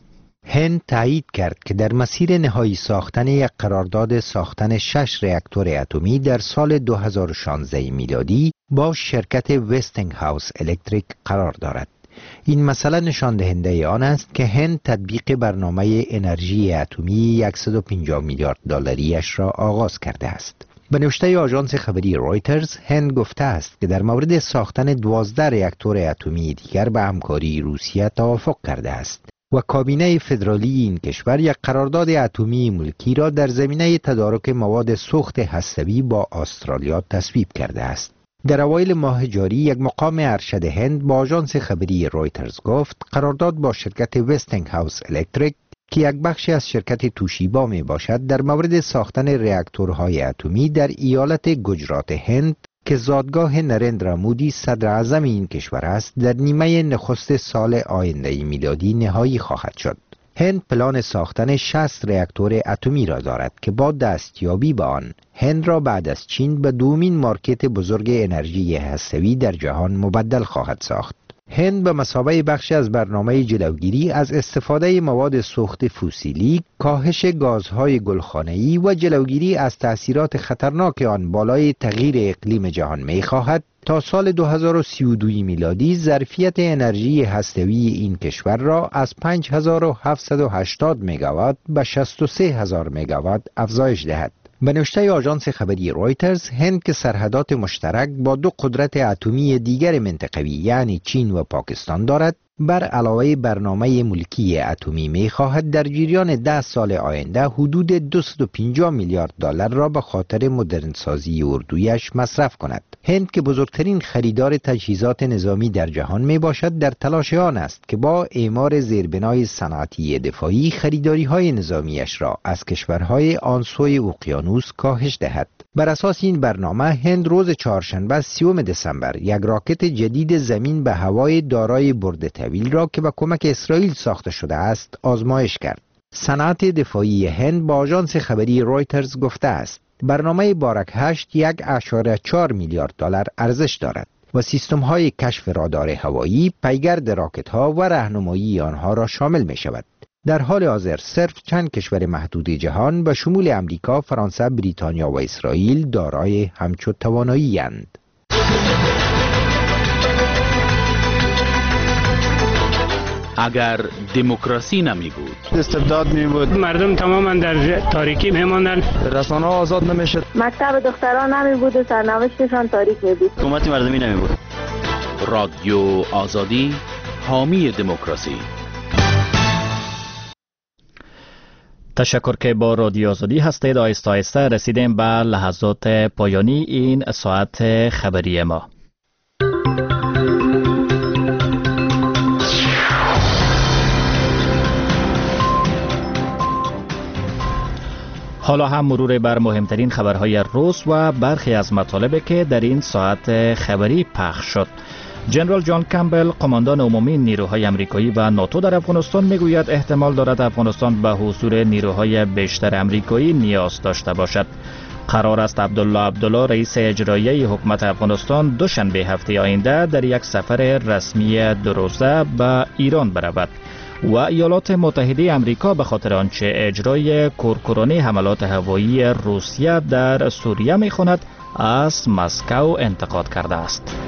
هند تایید کرد که در مسیر نهایی ساختن یک قرارداد ساختن شش راکتور اتمی در سال دو هزار و شانزده میلادی با شرکت وستینگهاوس الکتریک قرار دارد. این مسئله نشان دهنده آن است که هند تطبیق برنامه انرژی اتمی صد و پنجاه میلیارد دلاریش را آغاز کرده است. به نوشته آژانس خبری رویترز، هند گفته است که در مورد ساختن دوازده راکتور اتمی دیگر به همکاری روسیه توافق کرده است و کابینه فدرالی این کشور یک قرارداد اتمی ملکی را در زمینه تدارک مواد سوخت هسته‌ای با استرالیا تصویب کرده است. در اوایل ماه جاری یک مقام ارشد هند با آژانس خبری رویترز گفت قرارداد با شرکت وستینگهاوس الکتریک که یک بخشی از شرکت توشیبا می باشد در مورد ساختن راکتورهای اتمی در ایالت گجرات هند که زادگاه نرندرا مودی صدر اعظم این کشور است در نیمه نخست سال آینده میلادی نهایی خواهد شد. هند پلان ساختن شصت راکتور اتمی را دارد که با دستیابی به آن هند را بعد از چین به دومین مارکت بزرگ انرژی هسته‌ای در جهان مبدل خواهد ساخت. هند به مثابه بخشی از برنامه جلوگیری از استفاده مواد سوخت فسیلی، کاهش گازهای گلخانه‌ای و جلوگیری از تأثیرات خطرناک آن بالای تغییر اقلیم جهان می‌خواهد تا سال دو هزار و سی و دو میلادی ظرفیت انرژی هسته‌ای این کشور را از پنج هزار و هفتصد و هشتاد مگاوات به شصت و سه هزار مگاوات افزایش دهد. به نوشته آژانس خبری رویترز، هند که سرحدات مشترک با دو قدرت اتمی دیگر منطقوی یعنی چین و پاکستان دارد، بر علاوه برنامه ملکی اتمی می خواهد در جریان ده سال آینده حدود دویست و پنجاه میلیارد دلار را به خاطر مدرنسازی اردویش مصرف کند. هند که بزرگترین خریدار تجهیزات نظامی در جهان می باشد در تلاش آن است که با اعمار زیربنای صنعتی دفاعی خریداری های نظامیش را از کشورهای آن سوی اقیانوس کاهش دهد. بر اساس این برنامه هند روز چهارشنبه سیوم دسامبر یک راکت جدید زمین به هوای دارای برد طویل را که با کمک اسرائیل ساخته شده است آزمایش کرد. صنعت دفاعی هند با آژانس خبری رویترز گفته است برنامه بارک هشت یک اشاره چهار میلیارد دلار ارزش دارد و سیستم های کشف رادار هوایی، پیگرد راکت ها و راهنمایی آنها را شامل می شود. در حال حاضر صرف چند کشور محدود جهان به شمول امریکا، فرانسه، بریتانیا و اسرائیل دارای همچو توانایی اند. اگر دموکراسی نمی بود، استبداد می بود، مردم تماما در تاریکی می ماندند، رسانه ها آزاد نمی شد، مکتب دختران نمی بود و سرنوشتشان تاریک می بود، حکومت مردمی نمی بود. رادیو آزادی، حامی دموکراسی. تشکر که با رادیو آزادی هستید. آهسته آهسته رسیدیم به لحظات پایانی این ساعت خبری ما. حالا هم مرور بر مهمترین خبرهای روز و برخی از مطالبی که در این ساعت خبری پخش شد. جنرال جان کمبل، قماندان عمومی نیروهای آمریکایی و ناتو در افغانستان میگوید احتمال دارد افغانستان به حضور نیروهای بیشتر آمریکایی نیاز داشته باشد. قرار است عبدالله عبدالله رئیس اجرایی حکومت افغانستان دوشنبه هفته آینده در یک سفر رسمی دو روزه به ایران برود و ایالات متحده آمریکا به خاطر آنچه اجرای کورکورانه حملات هوایی روسیه در سوریه می‌خواند از مسکو انتقاد کرده است.